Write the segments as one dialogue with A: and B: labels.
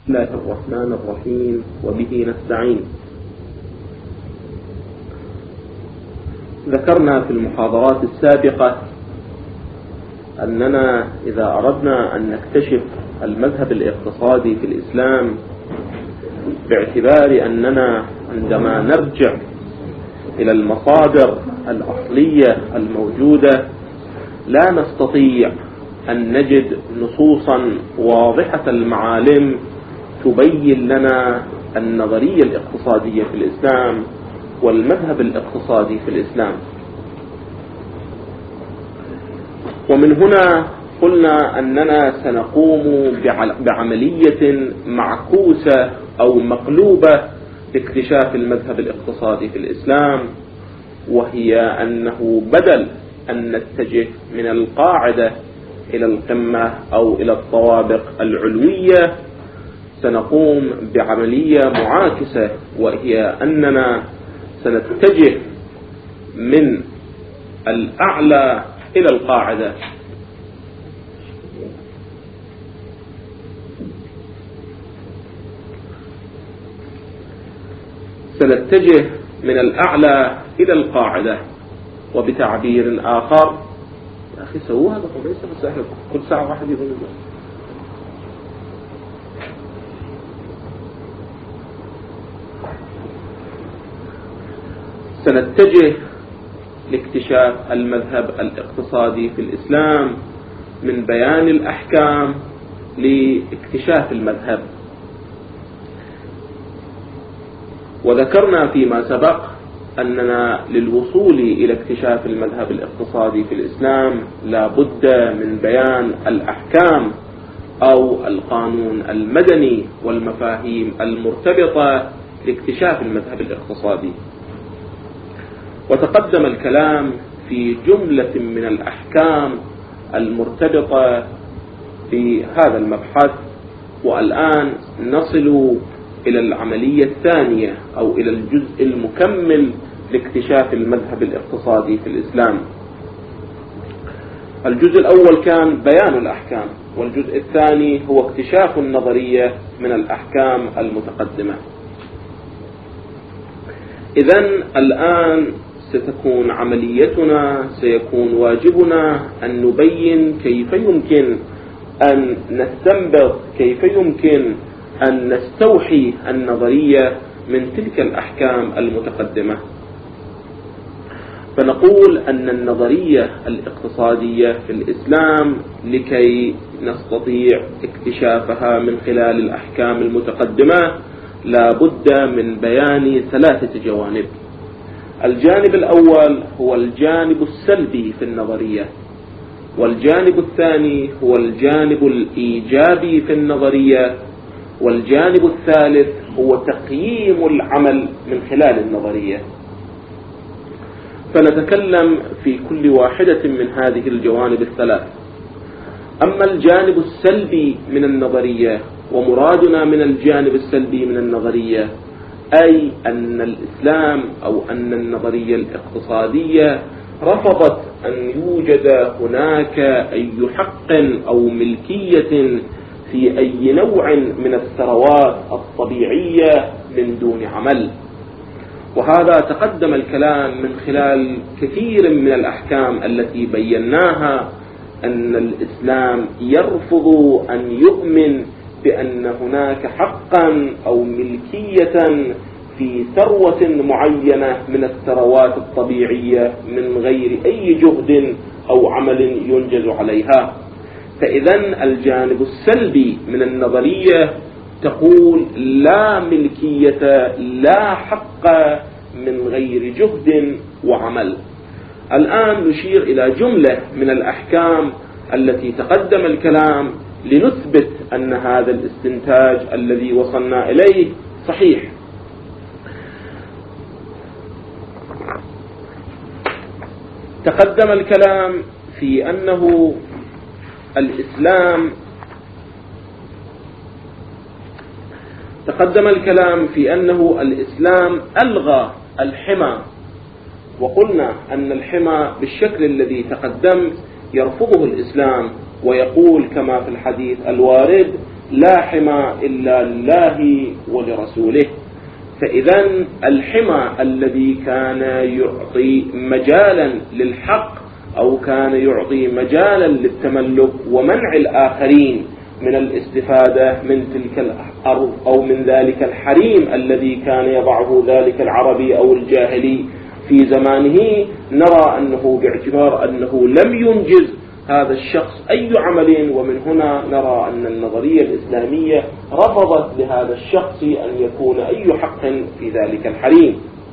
A: بسم الله الرحمن الرحيم وبه نستعين. ذكرنا في المحاضرات السابقة أننا إذا أردنا أن نكتشف المذهب الاقتصادي في الإسلام، باعتبار أننا عندما نرجع إلى المصادر الأصلية الموجودة لا نستطيع أن نجد نصوصا واضحة المعالم تبين لنا النظرية الاقتصادية في الإسلام والمذهب الاقتصادي في الإسلام. ومن هنا قلنا أننا سنقوم بعملية معكوسة أو مقلوبة لاكتشاف المذهب الاقتصادي في الإسلام، وهي أنه بدل أن نتجه من القاعدة إلى القمة أو إلى الطوابق العلوية، سنقوم بعملية معاكسة، وهي أننا سنتجه من الأعلى إلى القاعدة. سنتجه من الأعلى إلى القاعدة، وبتعبير آخر، يا أخي سووا هذا طبيعي، كل ساعة واحد يقول الله. سنتجه لاكتشاف المذهب الاقتصادي في الإسلام من بيان الأحكام لاكتشاف المذهب. وذكرنا فيما سبق أننا للوصول إلى اكتشاف المذهب الاقتصادي في الإسلام لا بد من بيان الأحكام أو القانون المدني والمفاهيم المرتبطة لاكتشاف المذهب الاقتصادي. وتقدم الكلام في جملة من الأحكام المرتبطة بهذا المبحث، والآن نصل إلى العملية الثانية أو إلى الجزء المكمل لاكتشاف المذهب الاقتصادي في الإسلام. الجزء الأول كان بيان الأحكام، والجزء الثاني هو اكتشاف النظرية من الأحكام المتقدمة. إذن الآن ستكون عمليتنا، سيكون واجبنا أن نبين كيف يمكن أن نستنبط، كيف يمكن أن نستوحي النظرية من تلك الأحكام المتقدمة. فنقول أن النظرية الاقتصادية في الإسلام لكي نستطيع اكتشافها من خلال الأحكام المتقدمة لا بد من بيان ثلاثة جوانب. الجانب الأول هو الجانب السلبي في النظرية، والجانب الثاني هو الجانب الإيجابي في النظرية، والجانب الثالث هو تقييم العمل من خلال النظرية. فنتكلم في كل واحدة من هذه الجوانب الثلاث. أما الجانب السلبي من النظرية، ومرادنا من الجانب السلبي من النظرية أي أن الإسلام أو أن النظرية الاقتصادية رفضت أن يوجد هناك أي حق أو ملكية في أي نوع من الثروات الطبيعية من دون عمل. وهذا تقدم الكلام من خلال كثير من الأحكام التي بيناها، أن الإسلام يرفض أن يؤمن بأن هناك حقا أو ملكية في ثروة معينة من الثروات الطبيعية من غير أي جهد أو عمل ينجز عليها. فإذن الجانب السلبي من النظرية تقول لا ملكية، لا حق من غير جهد وعمل. الآن نشير إلى جملة من الأحكام التي تقدم الكلام لنثبت أن هذا الاستنتاج الذي وصلنا إليه صحيح. تقدم الكلام في أنه الإسلام ألغى الحمى، وقلنا أن الحمى بالشكل الذي تقدم يرفضه الإسلام، ويقول كما في الحديث الوارد لا حمى إلا لله ولرسوله. فإذا الحمى الذي كان يعطي مجالا للحق أو كان يعطي مجالا للتملك ومنع الآخرين من الاستفادة من تلك الأرض أو من ذلك الحريم الذي كان يضعه ذلك العربي أو الجاهلي في زمانه، نرى أنه باعتبار أنه لم ينجز هذا الشخص أي عمل، ومن هنا نرى أن النظرية الإسلامية رفضت لهذا الشخص أن يكون أي حق في ذلك الحريم.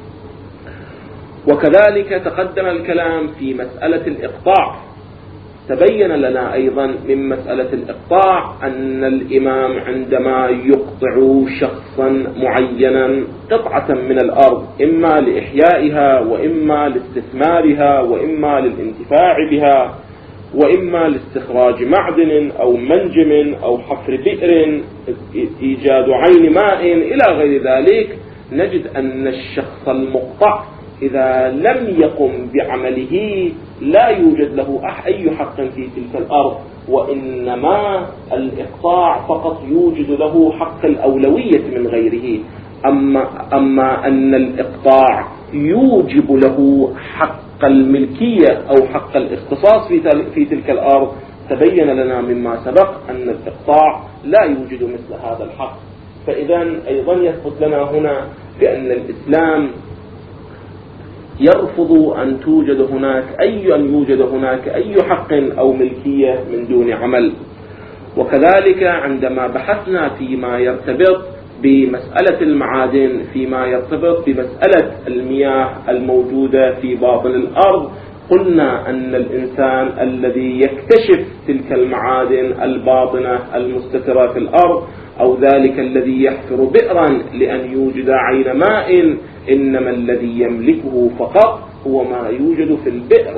A: وكذلك تقدم الكلام في مسألة الإقطاع. تبين لنا أيضا من مسألة الإقطاع أن الإمام عندما يقطع شخصا معينا قطعة من الأرض إما لإحيائها وإما لاستثمارها وإما للانتفاع بها وإما لاستخراج معدن أو منجم أو حفر بئر، إيجاد عين ماء إلى غير ذلك، نجد أن الشخص المقطع إذا لم يقم بعمله لا يوجد له أي حق في تلك الأرض، وإنما الإقطاع فقط يوجد له حق الأولوية من غيره. أما أن الإقطاع يوجب له حق الملكية أو حق الاختصاص في تلك الأرض، تبين لنا مما سبق أن الإقطاع لا يوجد مثل هذا الحق. فإذا أيضا يثبت لنا هنا بأن الإسلام يرفض أن يوجد هناك أي حق أو ملكية من دون عمل. وكذلك عندما بحثنا فيما يرتبط بمسألة المعادن، فيما يرتبط بمسألة المياه الموجودة في باطن الأرض، قلنا أن الإنسان الذي يكتشف تلك المعادن الباطنة المستترة في الأرض أو ذلك الذي يحفر بئرا لأن يوجد عين ماء، إنما الذي يملكه فقط هو ما يوجد في البئر.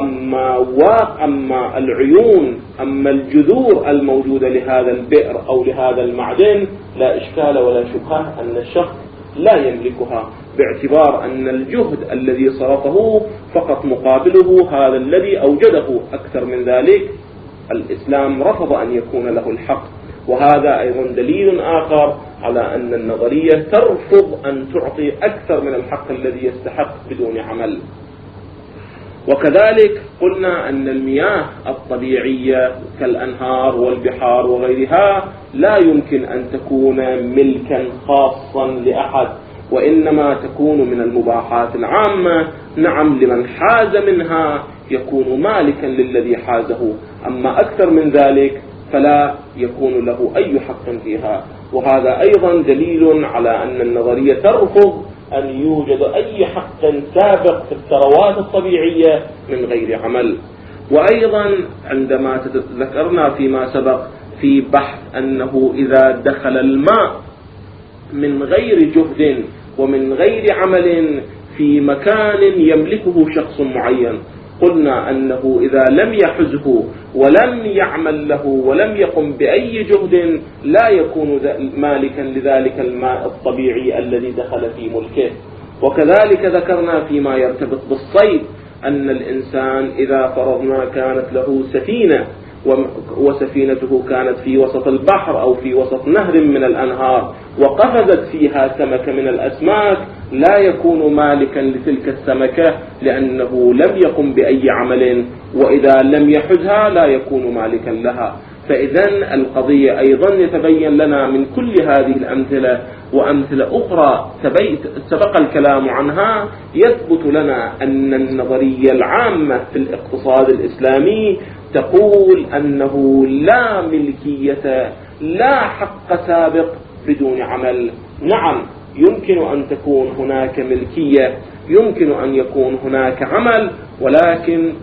A: أما العيون، أما الجذور الموجودة لهذا البئر أو لهذا المعدن، لا إشكال ولا شبهة أن الشخص لا يملكها، باعتبار أن الجهد الذي صرفه فقط مقابله هذا الذي أوجده. أكثر من ذلك الإسلام رفض أن يكون له الحق. وهذا أيضا دليل آخر على أن النظرية ترفض أن تعطي أكثر من الحق الذي يستحق بدون عمل. وكذلك قلنا أن المياه الطبيعية كالأنهار والبحار وغيرها لا يمكن أن تكون ملكا خاصا لأحد، وإنما تكون من المباحات العامة. نعم، لمن حاز منها يكون مالكا للذي حازه، أما أكثر من ذلك فلا يكون له أي حق فيها. وهذا أيضا دليل على أن النظرية ترفض أن يوجد أي حق سابق في الثروات الطبيعية من غير عمل. وأيضا عندما ذكرنا فيما سبق في بحث أنه إذا دخل الماء من غير جهد ومن غير عمل في مكان يملكه شخص معين، قلنا أنه إذا لم يحزه ولم يعمل له ولم يقم بأي جهد لا يكون مالكا لذلك الماء الطبيعي الذي دخل في ملكه. وكذلك ذكرنا فيما يرتبط بالصيد أن الإنسان إذا فرضنا كانت له سفينة وسفينته كانت في وسط البحر أو في وسط نهر من الأنهار وقفزت فيها سمكة من الأسماك، لا يكون مالكا لتلك السمكة لأنه لم يقم بأي عمل، وإذا لم يحزها لا يكون مالكا لها. فإذا القضية أيضا يتبين لنا من كل هذه الأمثلة وأمثلة أخرى سبق الكلام عنها، يثبت لنا أن النظرية العامة في الاقتصاد الإسلامي تقول أنه لا ملكية، لا حق سابق بدون عمل. نعم، يمكن أن تكون هناك ملكية، يمكن أن يكون هناك عمل، ولكن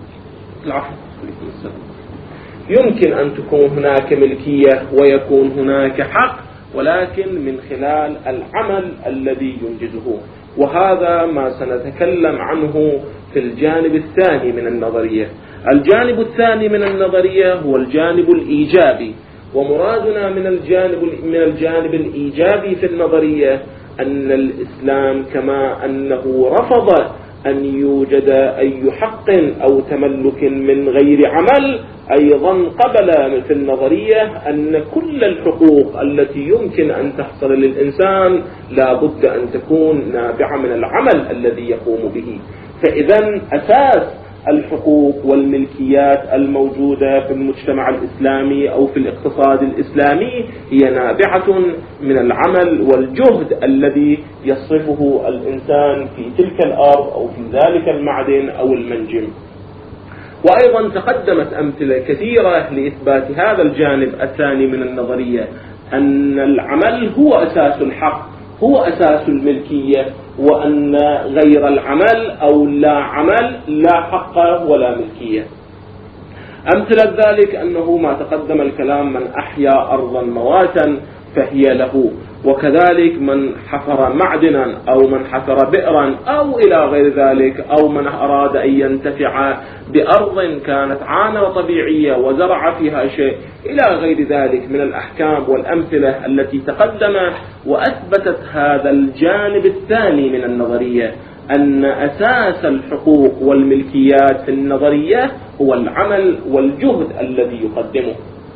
A: يمكن أن تكون هناك ملكية ويكون هناك حق، ولكن من خلال العمل الذي ينجزه. وهذا ما سنتكلم عنه في الجانب الثاني من النظرية. الجانب الثاني من النظرية هو الجانب الإيجابي، ومرادنا من الجانب الإيجابي في النظرية أن الإسلام كما أنه رفض أن يوجد أي حق أو تملك من غير عمل، أيضا قبل في النظرية أن كل الحقوق التي يمكن أن تحصل للإنسان لا بد أن تكون نابعة من العمل الذي يقوم به. فإذا أساس الحقوق والملكيات الموجودة في المجتمع الإسلامي أو في الاقتصاد الإسلامي هي نابعة من العمل والجهد الذي يصرفه الإنسان في تلك الأرض أو في ذلك المعدن أو المنجم. وأيضا تقدمت أمثلة كثيرة لإثبات هذا الجانب الثاني من النظرية، أن العمل هو أساس الحق، هو أساس الملكية، وأن غير العمل أو لا عمل لا حق ولا ملكية. أمثلة ذلك أنه ما تقدم الكلام: من أحيا أرضا مواتا فهي له، وكذلك من حفر معدنا أو من حفر بئرا أو إلى غير ذلك، أو من أراد أن ينتفع بأرض كانت عامرة طبيعية وزرع فيها شيء إلى غير ذلك من الأحكام والأمثلة التي تقدمت وأثبتت هذا الجانب الثاني من النظرية، أن أساس الحقوق والملكيات في النظرية هو العمل والجهد الذي يقدمه.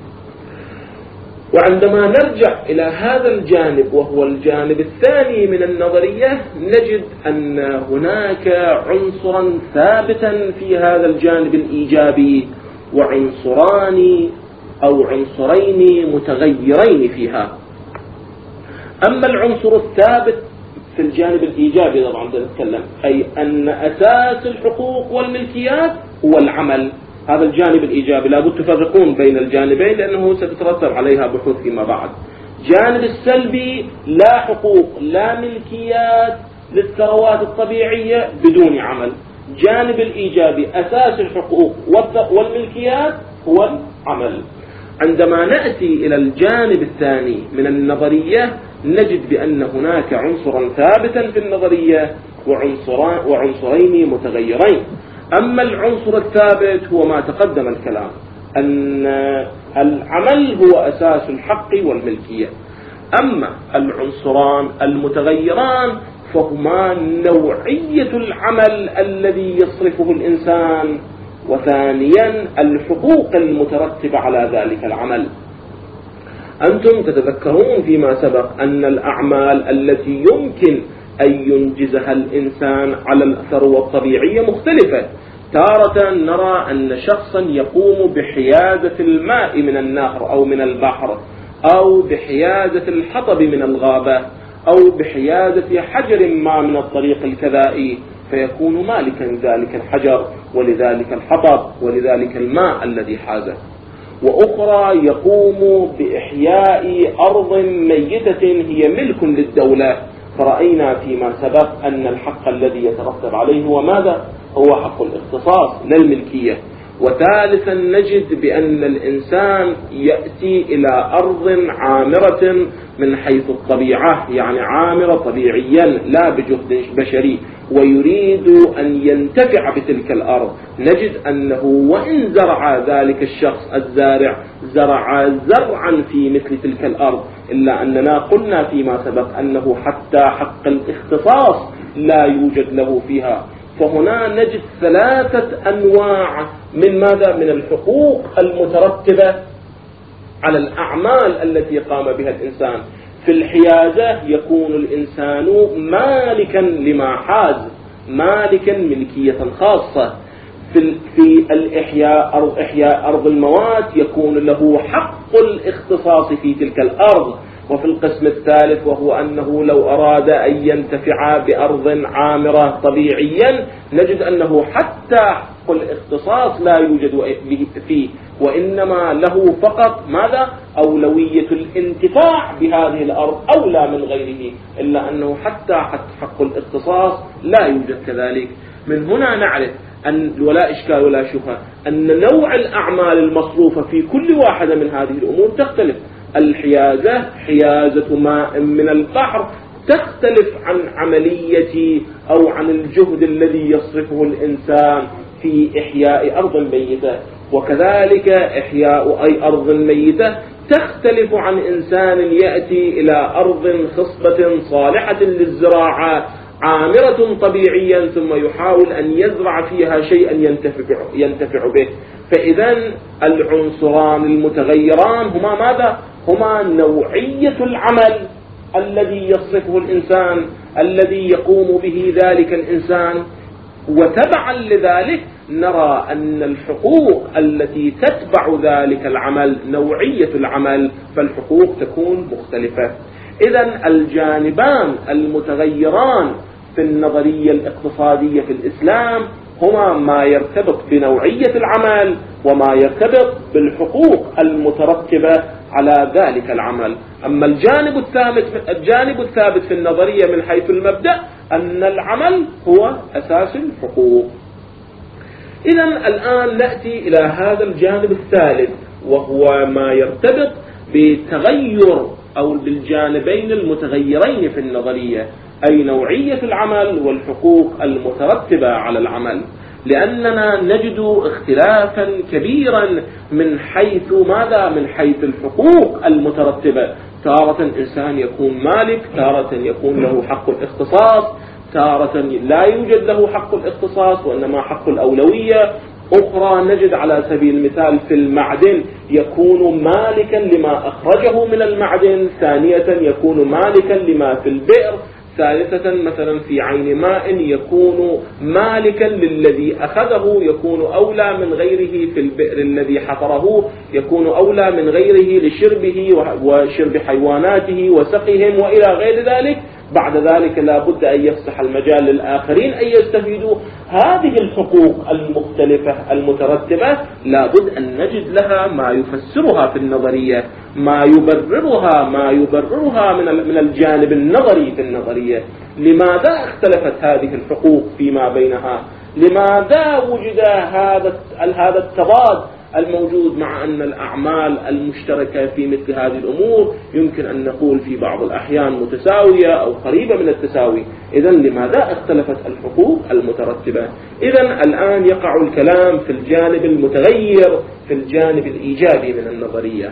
A: وعندما نرجع إلى هذا الجانب وهو الجانب الثاني من النظرية، نجد أن هناك عنصرا ثابتا في هذا الجانب الإيجابي وعنصران أو عنصرين متغيرين فيها. أما العنصر الثابت في الجانب الإيجابي طبعا نتكلم، أي أن أساس الحقوق والملكيات هو العمل. هذا الجانب الإيجابي لابد تفرقون بين الجانبين لأنه ستترتب عليها بحوث فيما بعد. جانب السلبي: لا حقوق لا ملكيات للثروات الطبيعية بدون عمل. جانب الإيجابي: أساس الحقوق والملكيات هو العمل. عندما نأتي إلى الجانب الثاني من النظرية نجد بأن هناك عنصرا ثابتا في النظرية وعنصرين متغيرين. أما العنصر الثابت هو ما تقدم الكلام، أن العمل هو أساس الحق والملكية. أما العنصران المتغيران فهما نوعية العمل الذي يصرفه الإنسان، وثانيا الحقوق المترتبة على ذلك العمل. أنتم تتذكرون فيما سبق أن الأعمال التي يمكن أن ينجزها الإنسان على الثروة الطبيعية مختلفة. تارة نرى أن شخصا يقوم بحيازة الماء من النهر أو من البحر، أو بحيازة الحطب من الغابة، أو بحيازة حجر ما من الطريق الكذائي، فيكون مالكا ذلك الحجر ولذلك الحطب ولذلك الماء الذي حازه. وأخرى يقوم بإحياء أرض ميتة هي ملك للدولة، فرأينا فيما سبق أن الحق الذي يترتب عليه هو ماذا؟ هو حق الاختصاص لا الملكية. وثالثا نجد بأن الإنسان يأتي إلى أرض عامرة من حيث الطبيعة، يعني عامرة طبيعيا لا بجهد بشري، ويريد أن ينتفع بتلك الأرض. نجد أنه وإن زرع ذلك الشخص الزارع زرع زرعا في مثل تلك الأرض، إلا أننا قلنا فيما سبق أنه حتى حق الاختصاص لا يوجد له فيها. فهنا نجد ثلاثة أنواع من ماذا؟ من الحقوق المترتبة على الأعمال التي قام بها الإنسان. في الحيازة يكون الإنسان مالكا لما حاز، مالكا ملكية خاصة. في إحياء أرض الموات يكون له حق الاختصاص في تلك الأرض. وفي القسم الثالث وهو أنه لو أراد أن ينتفع بأرض عامرة طبيعيا نجد أنه حتى حق الاختصاص لا يوجد فيه، وإنما له فقط ماذا؟ أولوية الانتفاع بهذه الأرض أولى من غيره، إلا أنه حتى حق الاختصاص لا يوجد كذلك. من هنا نعرف أن ولا إشكال ولا شبهة أن نوع الأعمال المصروفة في كل واحدة من هذه الأمور تختلف. الحيازة حيازة ماء من البحر تختلف عن عملية أو عن الجهد الذي يصرفه الإنسان في إحياء أرض ميتة، وكذلك إحياء أي أرض ميتة تختلف عن إنسان يأتي إلى أرض خصبة صالحة للزراعة عامرة طبيعيا ثم يحاول أن يزرع فيها شيئا ينتفع به. فإذا العنصران المتغيران هما ماذا؟ هما نوعية العمل الذي يصرفه الإنسان، الذي يقوم به ذلك الإنسان. وتبعا لذلك نرى أن الحقوق التي تتبع ذلك العمل نوعية العمل، فالحقوق تكون مختلفة. إذن الجانبان المتغيران في النظرية الاقتصادية في الإسلام هما ما يرتبط بنوعية العمل وما يرتبط بالحقوق المترتبة على ذلك العمل. أما الجانب الثابت في النظرية من حيث المبدأ أن العمل هو أساس الحقوق. إذن الآن نأتي إلى هذا الجانب الثالث، وهو ما يرتبط بتغير أو بالجانبين المتغيرين في النظرية، أي نوعية العمل والحقوق المترتبة على العمل. لأننا نجد اختلافا كبيرا من حيث ماذا؟ من حيث الحقوق المترتبة. تارة إنسان يكون مالك، تارة يكون له حق الاختصاص، تارة لا يوجد له حق الاختصاص وإنما حق الأولوية. أخرى نجد على سبيل المثال في المعدن يكون مالكا لما أخرجه من المعدن، ثانية يكون مالكا لما في البئر، ثالثة مثلا في عين ماء يكون مالكا للذي أخذه، يكون أولى من غيره في البئر الذي حفره، يكون أولى من غيره لشربه وشرب حيواناته وسقهم وإلى غير ذلك. بعد ذلك لا بد أن يفسح المجال للآخرين أن يستفيدوا. هذه الحقوق المختلفة المترتبة لا بد أن نجد لها ما يفسرها في النظرية، ما يبررها من الجانب النظري في النظرية. لماذا اختلفت هذه الحقوق فيما بينها؟ لماذا وجد هذا التضاد الموجود، مع أن الأعمال المشتركة في مثل هذه الأمور يمكن أن نقول في بعض الأحيان متساوية أو قريبة من التساوي؟ إذن لماذا اختلفت الحقوق المترتبة؟ إذن الآن يقع الكلام في الجانب المتغير، في الجانب الإيجابي من النظرية.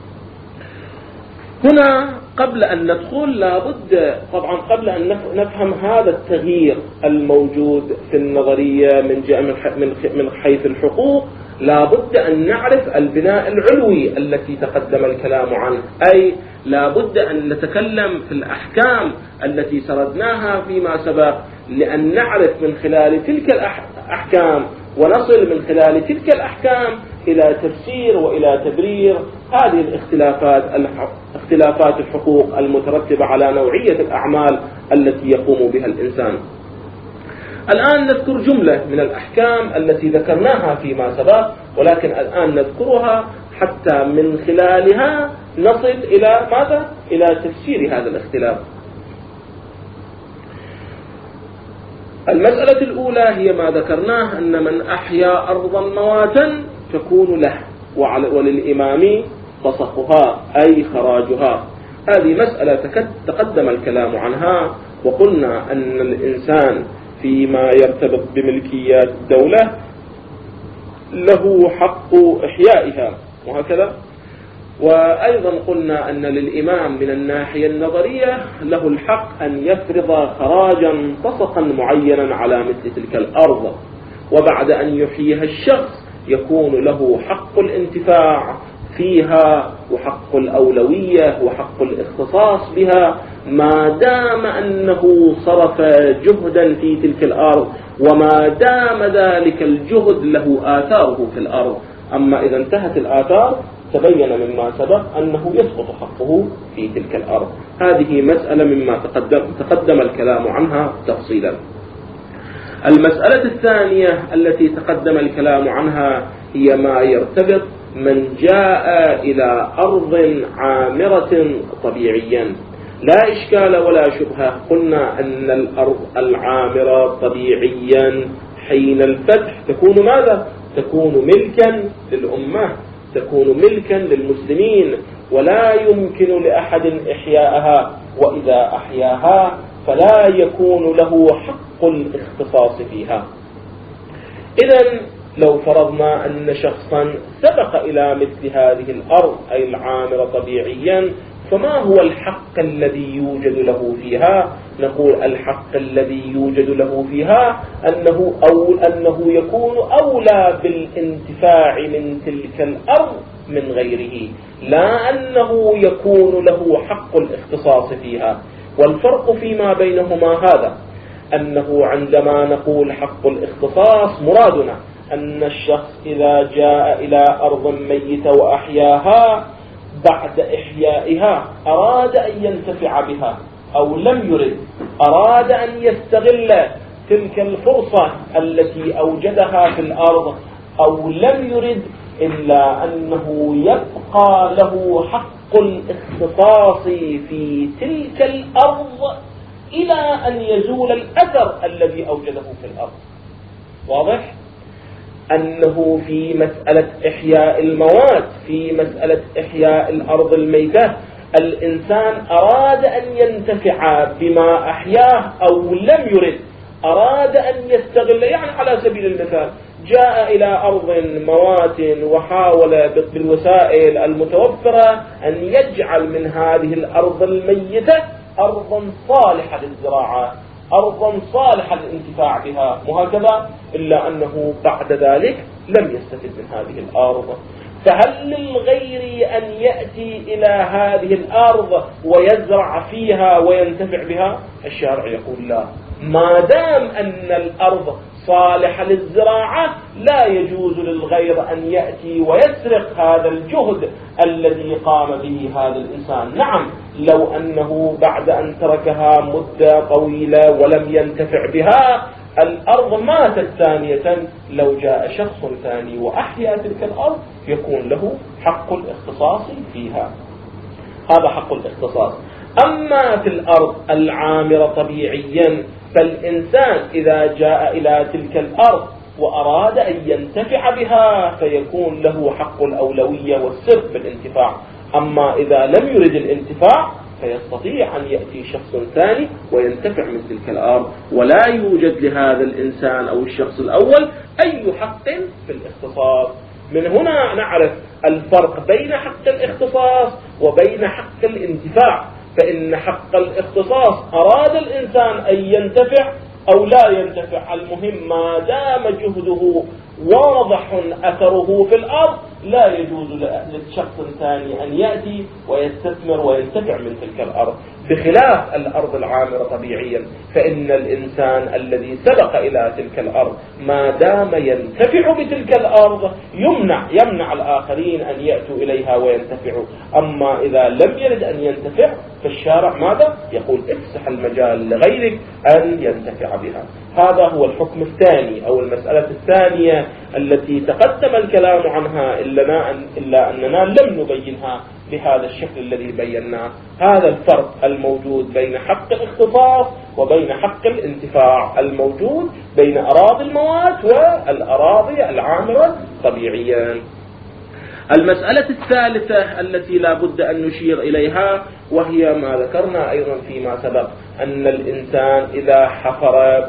A: هنا قبل أن ندخل لابد طبعا قبل أن نفهم هذا التغيير الموجود في النظرية من حيث الحقوق، لابد أن نعرف البناء العلوي التي تقدم الكلام عنه. أي لابد أن نتكلم في الأحكام التي سردناها فيما سبق، لأن نعرف من خلال تلك الأحكام ونصل من خلال تلك الأحكام إلى تفسير وإلى تبرير هذه اختلافات الحقوق المترتبة على نوعية الأعمال التي يقوم بها الإنسان. الآن نذكر جملة من الأحكام التي ذكرناها فيما سبق، ولكن الآن نذكرها حتى من خلالها نصل إلى ماذا؟ إلى تفسير هذا الاختلاف. المسألة الأولى هي ما ذكرناه، أن من أحيا أرضا مواتا تكون له وللإمام فسخها أي خراجها. هذه مسألة تقدم الكلام عنها، وقلنا أن الإنسان فيما يرتبط بملكيات الدولة له حق إحيائها وهكذا. وأيضا قلنا أن للإمام من الناحية النظرية له الحق أن يفرض خراجا فسقا معينا على مثل تلك الأرض، وبعد أن يحييها الشخص يكون له حق الانتفاع فيها وحق الأولوية وحق الاختصاص بها، ما دام أنه صرف جهدا في تلك الأرض وما دام ذلك الجهد له آثاره في الأرض. أما إذا انتهت الآثار تبين مما سبق أنه يسقط حقه في تلك الأرض. هذه مسألة مما تقدم الكلام عنها تفصيلا. المسألة الثانية التي تقدم الكلام عنها هي ما يرتبط من جاء إلى أرض عامرة طبيعيا. لا إشكال ولا شبهة، قلنا أن الأرض العامرة طبيعيا حين الفتح تكون ماذا؟ تكون ملكا للأمة، تكون ملكا للمسلمين، ولا يمكن لأحد إحياءها، وإذا أحياها فلا يكون له حق الاختصاص فيها. إذن لو فرضنا أن شخصا سبق إلى مثل هذه الأرض أي العامرة طبيعيا، فما هو الحق الذي يوجد له فيها؟ نقول الحق الذي يوجد له فيها أنه يكون أولى بالانتفاع من تلك الأرض من غيره، لا أنه يكون له حق الاختصاص فيها. والفرق فيما بينهما هذا، أنه عندما نقول حق الاختصاص مرادنا أن الشخص إذا جاء إلى أرض ميتة وأحياها بعد إحيائها أراد أن ينتفع بها أو لم يرد، أراد أن يستغل تلك الفرصة التي أوجدها في الأرض أو لم يرد، إلا أنه يبقى له حق الاختصاص في تلك الأرض إلى أن يزول الأثر الذي أوجده في الأرض. واضح؟ أنه في مسألة إحياء الموات، في مسألة إحياء الأرض الميتة، الإنسان أراد أن ينتفع بما أحياه أو لم يرد، أراد أن يستغل، يعني على سبيل المثال جاء إلى أرض موات وحاول بالوسائل المتوفرة أن يجعل من هذه الأرض الميتة أرضا صالحة للزراعة، أرضا صالحة للانتفاع بها وهكذا، إلا أنه بعد ذلك لم يستفد من هذه الأرض. فهل للغير أن يأتي إلى هذه الأرض ويزرع فيها وينتفع بها؟ الشارع يقول لا، ما دام أن الأرض صالحة للزراعة لا يجوز للغير أن يأتي ويسرق هذا الجهد الذي قام به هذا الإنسان. نعم، لو أنه بعد أن تركها مدة طويلة ولم ينتفع بها الأرض ماتت ثانية، لو جاء شخص ثاني وأحيا تلك الأرض يكون له حق الاختصاص فيها. هذا حق الاختصاص. أما في الأرض العامرة طبيعيا، فالإنسان إذا جاء إلى تلك الأرض وأراد أن ينتفع بها فيكون له حق الأولوية والسبق بالانتفاع. أما إذا لم يرد الانتفاع فيستطيع أن يأتي شخص ثاني وينتفع من تلك الأرض، ولا يوجد لهذا الإنسان أو الشخص الأول أي حق في الاختصاص. من هنا نعرف الفرق بين حق الاختصاص وبين حق الانتفاع. فإن حق الاختصاص أراد الإنسان أن ينتفع أو لا ينتفع، المهم ما دام جهده واضح أثره في الأرض لا يجوز لشخص ثاني أن يأتي ويستثمر وينتفع من تلك الأرض، بخلاف الأرض العامرة طبيعيا، فإن الإنسان الذي سبق إلى تلك الأرض ما دام ينتفع بتلك الأرض يمنع الآخرين أن يأتوا إليها وينتفعوا. أما إذا لم يرد أن ينتفع فالشارع ماذا؟ يقول افسح المجال لغيرك أن ينتفع بها. هذا هو الحكم الثاني أو المسألة الثانية التي تقدم الكلام عنها إلا أننا لم نبينها بهذا الشكل الذي بيناه. هذا الفرق الموجود بين حق الاختصاص وبين حق الانتفاع الموجود بين أراضي الموات والأراضي العامرة طبيعيا. المسألة الثالثة التي لا بد أن نشير إليها وهي ما ذكرنا أيضا فيما سبق، أن الإنسان إذا حفر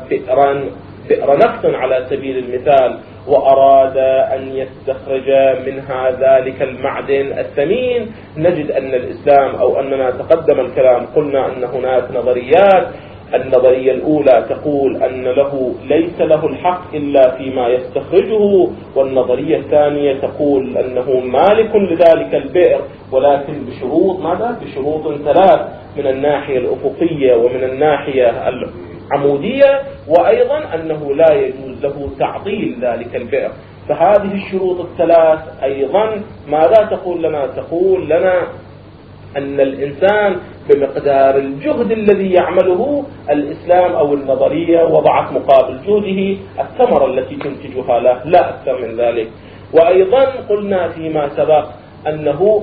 A: بئر نفط على سبيل المثال وأراد أن يستخرج منها ذلك المعدن الثمين، نجد أن الإسلام أو أننا تقدم الكلام قلنا أن هناك نظريات. النظرية الأولى تقول أن ليس له الحق إلا فيما يستخرجه، والنظرية الثانية تقول أنه مالك لذلك البئر ولكن بشروط ماذا؟ بشروط ثلاث، من الناحية الأفقية ومن الناحية العمودية، وأيضا أنه لا يجوز له تعطيل ذلك البئر. فهذه الشروط الثلاث أيضا ماذا تقول لنا؟ تقول لنا أن الإنسان بمقدار الجهد الذي يعمله، الإسلام أو النظرية وضعت مقابل جهده الثمرة التي تنتجها له، لا أكثر من ذلك. وأيضا قلنا فيما سبق أنه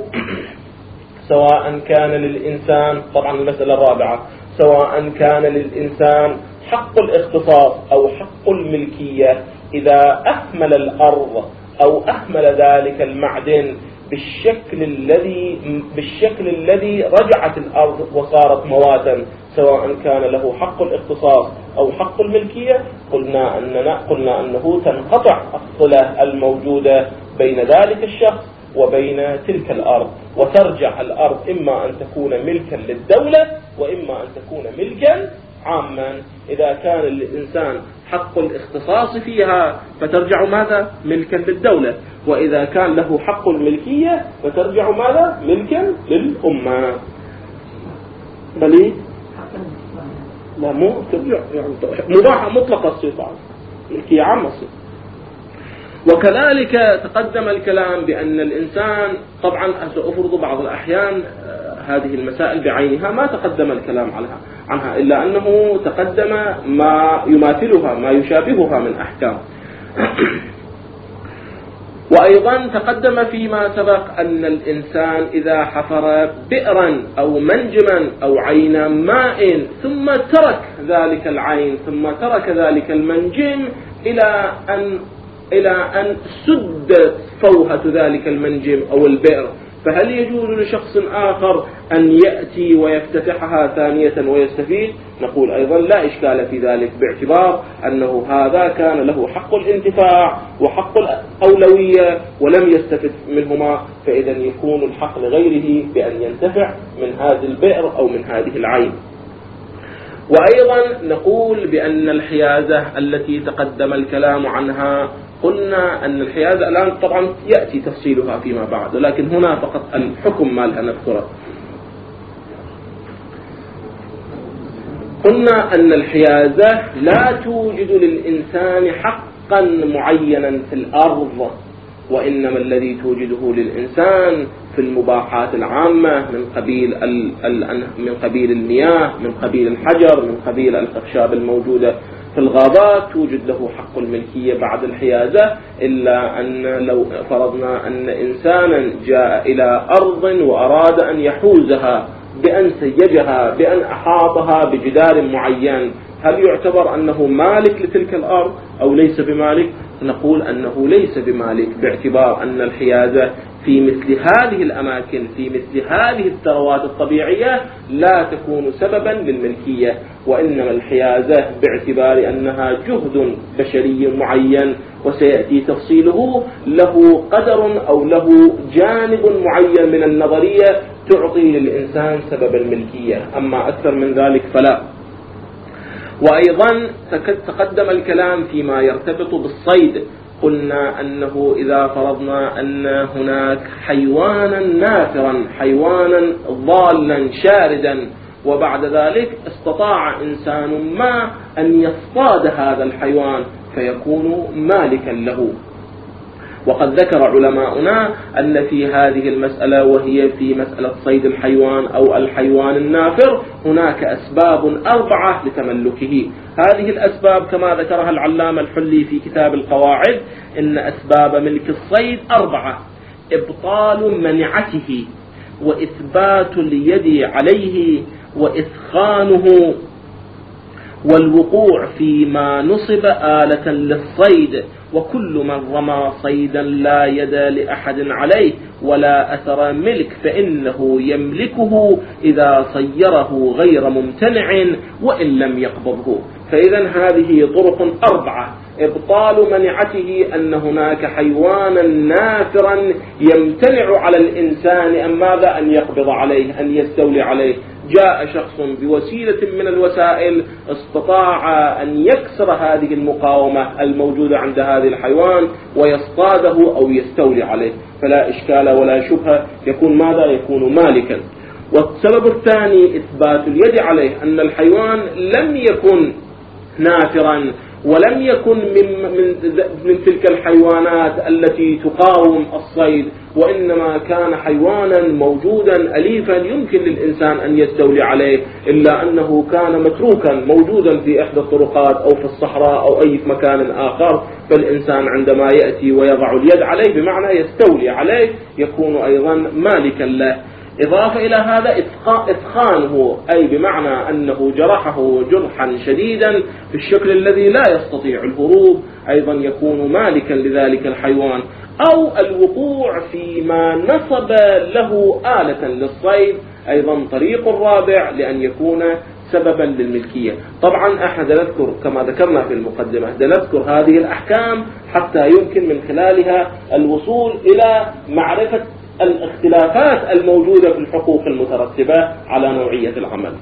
A: سواء كان للإنسان، طبعا المسألة الرابعة، سواء كان للإنسان حق الاختصاص أو حق الملكية، إذا أهمل الأرض أو أهمل ذلك المعدن بالشكل الذي رجعت الأرض وصارت مواتا، سواء كان له حق الاختصاص أو حق الملكية، قلنا أنه تنقطع الصلة الموجودة بين ذلك الشخص وبين تلك الأرض، وترجع الأرض إما أن تكون ملكا للدولة وإما أن تكون ملكا عاما. إذا كان للإنسان حق الاختصاص فيها فترجع ماذا؟ ملكا للدولة، وإذا كان له حق الملكية فترجع ماذا؟ ملكا للأمة. بل لا مو ترجع يعني مباحة مطلقة السيطرة، ملكية عامة. وكذلك تقدم الكلام بأن الإنسان، طبعا سأفرض بعض الأحيان هذه المسائل بعينها ما تقدم الكلام عنها إلا أنه تقدم ما يماثلها ما يشابهها من أحكام. وأيضا تقدم فيما سبق أن الإنسان إذا حفر بئرا أو منجما أو عين ماء ثم ترك ذلك العين ثم ترك ذلك المنجم إلى أن سد فوهة ذلك المنجم أو البئر، فهل يجوز لشخص آخر أن يأتي ويفتتحها ثانية ويستفيد؟ نقول أيضا لا إشكال في ذلك، باعتبار أنه هذا كان له حق الانتفاع وحق الأولوية ولم يستفد منهما، فإذا يكون الحق لغيره بأن ينتفع من هذه البئر أو من هذه العين. وأيضا نقول بأن الحيازة التي تقدم الكلام عنها، قلنا أن الحيازة الآن طبعا يأتي تفصيلها فيما بعد، ولكن هنا فقط الحكم ما لها نذكره. قلنا أن الحيازة لا توجد للإنسان حقا معينا في الأرض، وإنما الذي توجده للإنسان في المباحات العامة من قبيل المياه، من قبيل الحجر، من قبيل الأخشاب الموجودة في الغابات، توجد له حق الملكية بعد الحيازة، إلا أن لو فرضنا أن إنسانا جاء إلى أرض وأراد أن يحوزها بأن سيجها بأن أحاطها بجدار معين، هل يعتبر أنه مالك لتلك الأرض أو ليس بمالك؟ نقول أنه ليس بمالك، باعتبار أن الحيازة في مثل هذه الأماكن في مثل هذه الثروات الطبيعية لا تكون سببا للملكية، وإنما الحيازة باعتبار أنها جهد بشري معين وسيأتي تفصيله، له قدر أو له جانب معين من النظرية تعطي للإنسان سبب الملكية، أما أكثر من ذلك فلا. وأيضا تقدم الكلام فيما يرتبط بالصيد، قلنا أنه إذا فرضنا أن هناك حيوانا نافرا، حيوانا ضالا شاردا، وبعد ذلك استطاع إنسان ما أن يصطاد هذا الحيوان فيكون مالكا له. وقد ذكر علماؤنا أن في هذه المسألة، وهي في مسألة صيد الحيوان أو الحيوان النافر، هناك أسباب 4 لتملكه. هذه الأسباب كما ذكرها العلامة الحلي في كتاب القواعد، إن أسباب ملك الصيد 4: إبطال منعته، وإثبات اليد عليه، وإثخانه، والوقوع فيما نصب آلة للصيد، وكل من رمى صيدا لا يد لأحد عليه ولا أثر ملك فإنه يملكه إذا صيره غير ممتنع وإن لم يقبضه. فإذا هذه طرق 4: إبطال منعته، أن هناك حيوانا نافرا يمتنع على الإنسان أن ماذا؟ أن يقبض عليه، أن يستولي عليه. جاء شخص بوسيلة من الوسائل استطاع أن يكسر هذه المقاومة الموجودة عند هذا الحيوان ويصطاده أو يستولي عليه، فلا إشكال ولا شبهة، يكون ماذا؟ يكون مالكا. والسبب الثاني إثبات اليد عليه، أن الحيوان لم يكن نافرا ولم يكن من تلك الحيوانات التي تقاوم الصيد، وإنما كان حيوانا موجودا أليفا يمكن للإنسان أن يستولي عليه، إلا أنه كان متروكا موجودا في إحدى الطرقات أو في الصحراء أو أي مكان آخر، فالإنسان عندما يأتي ويضع اليد عليه بمعنى يستولي عليه يكون أيضا مالكا له. إضافة إلى هذا إثخانه، أي بمعنى أنه جرحه جرحا شديدا في الشكل الذي لا يستطيع الهروب، أيضا يكون مالكا لذلك الحيوان. أو الوقوع فيما نصب له آلة للصيد، أيضا طريق رابع لأن يكون سببا للملكية. طبعا احنا نذكر كما ذكرنا في المقدمة نذكر هذه الأحكام حتى يمكن من خلالها الوصول إلى معرفة الاختلافات الموجودة في الحقوق المترتبة على نوعية العمل.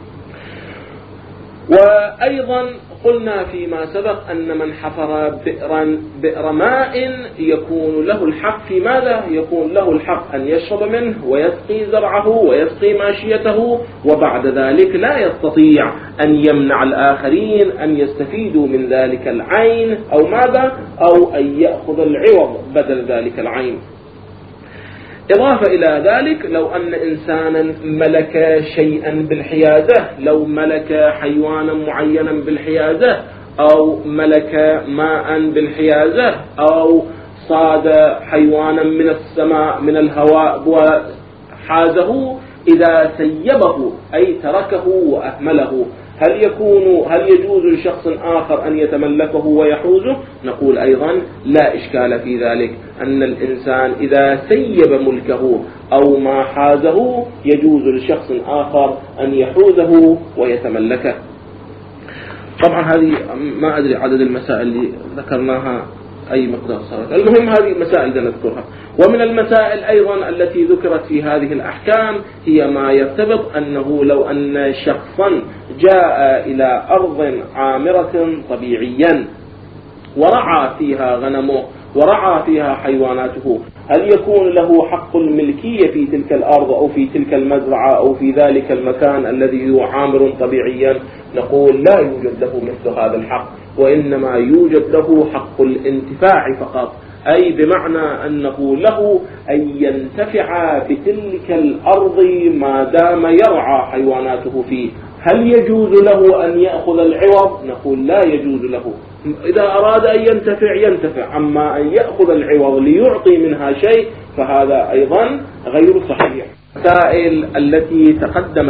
A: وأيضا قلنا فيما سبق أن من حفر بئر ماء يكون له الحق في ماذا؟ يكون له الحق أن يشرب منه ويسقي زرعه ويسقي ماشيته، وبعد ذلك لا يستطيع أن يمنع الآخرين أن يستفيدوا من ذلك العين أو ماذا؟ أو أن يأخذ العوض بدل ذلك العين. إضافة إلى ذلك لو أن إنسانا ملك شيئا بالحيازة، لو ملك حيوانا معينا بالحيازة، أو ملك ماء بالحيازة، أو صاد حيوانا من السماء من الهواء وحازه، إذا سيبه أي تركه وأهمله هل يجوز لشخص آخر أن يتملكه ويحوزه؟ نقول أيضا لا إشكال في ذلك، أن الإنسان إذا سيب ملكه أو ما حازه يجوز لشخص آخر أن يحوزه ويتملكه. طبعا هذه ما أدري عدد المسائل اللي ذكرناها أي مقدار صارت، المهم هذه مسائل نذكرها. ومن المسائل أيضا التي ذكرت في هذه الأحكام هي ما يرتبط أنه لو أن شخصا جاء إلى أرض عامرة طبيعيا ورعى فيها غنمه ورعى فيها حيواناته، هل يكون له حق الملكية في تلك الأرض أو في تلك المزرعة أو في ذلك المكان الذي هو عامر طبيعيا؟ نقول لا يوجد له مثل هذا الحق، وإنما يوجد له حق الانتفاع فقط، أي بمعنى أنه له أن ينتفع بتلك الأرض ما دام يرعى حيواناته فيه. هل يجوز له أن يأخذ العوض؟ نقول لا يجوز له. إذا أراد أن ينتفع، أما أن يأخذ العوض ليعطي منها شيء فهذا أيضا غير صحيح. المسائل التي تقدم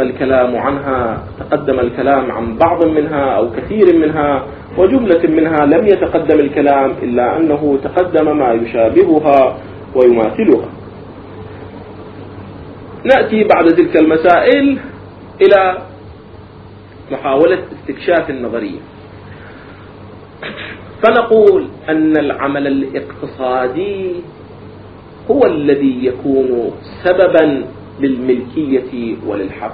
A: الكلام عن بعض منها أو كثير منها، وجملة منها لم يتقدم الكلام إلا أنه تقدم ما يشابهها ويماثلها. نأتي بعد تلك المسائل إلى محاولة استكشاف النظرية، فنقول أن العمل الاقتصادي هو الذي يكون سببا للملكية وللحق.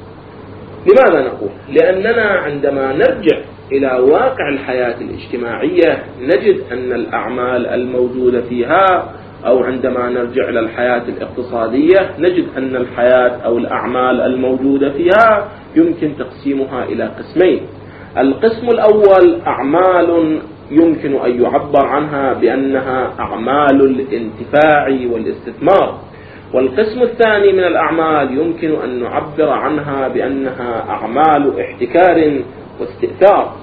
A: لماذا نقول؟ لأننا عندما نرجع إلى واقع الحياة الاجتماعية نجد أن الأعمال الموجودة فيها، أو عندما نرجع إلى الحياة الاقتصادية نجد أن الحياة أو الأعمال الموجودة فيها يمكن تقسيمها إلى قسمين. القسم الأول أعمال يمكن أن يعبر عنها بأنها أعمال الانتفاع والاستثمار، والقسم الثاني من الأعمال يمكن أن نعبر عنها بأنها أعمال احتكار واستئثار.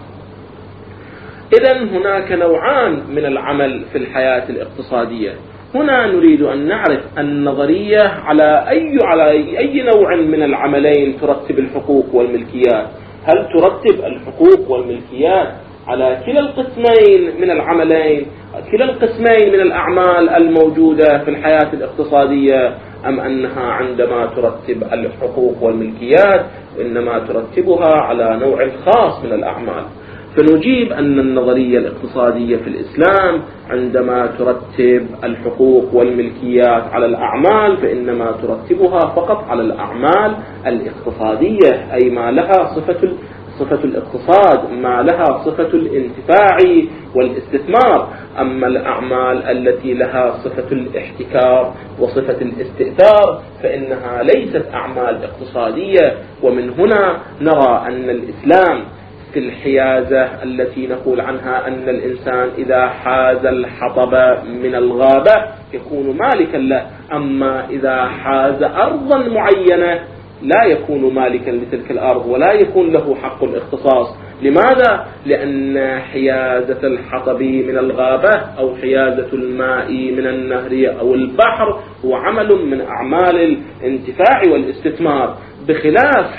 A: إذن هناك نوعان من العمل في الحياة الاقتصادية. هنا نريد أن نعرف النظرية على أي نوع من العملين ترتب الحقوق والملكيات. هل ترتب الحقوق والملكيات على كلا القسمين من العملين، كلا القسمين من الأعمال الموجودة في الحياة الاقتصادية، أم أنها عندما ترتب الحقوق والملكيات إنما ترتبها على نوع خاص من الأعمال؟ فنجيب أن النظرية الاقتصادية في الإسلام عندما ترتب الحقوق والملكيات على الأعمال فإنما ترتبها فقط على الأعمال الاقتصادية، أي ما لها صفة الاقتصاد، ما لها صفة الانتفاع والاستثمار. أما الأعمال التي لها صفة الاحتكار وصفة الاستئثار فإنها ليست أعمال اقتصادية. ومن هنا نرى أن الإسلام في الحيازة التي نقول عنها أن الإنسان إذا حاز الحطب من الغابة يكون مالكا له، أما إذا حاز أرضا معينة لا يكون مالكا لتلك الأرض ولا يكون له حق الاختصاص. لماذا؟ لأن حيازة الحطب من الغابة أو حيازة الماء من النهر أو البحر هو عمل من أعمال الانتفاع والاستثمار، بخلاف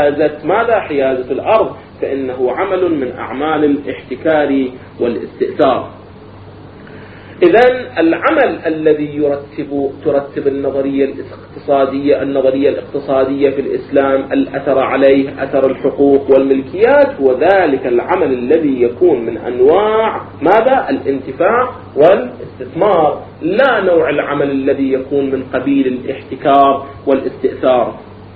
A: حيازة الأرض فإنه عمل من أعمال الاحتكار والاستئثار. إذن العمل الذي ترتب النظرية الاقتصادية في الإسلام الأثر عليه أثر الحقوق والملكيات، هو ذلك العمل الذي يكون من أنواع ماذا؟ الانتفاع والاستثمار، لا نوع العمل الذي يكون من قبيل الاحتكار والاستئثار.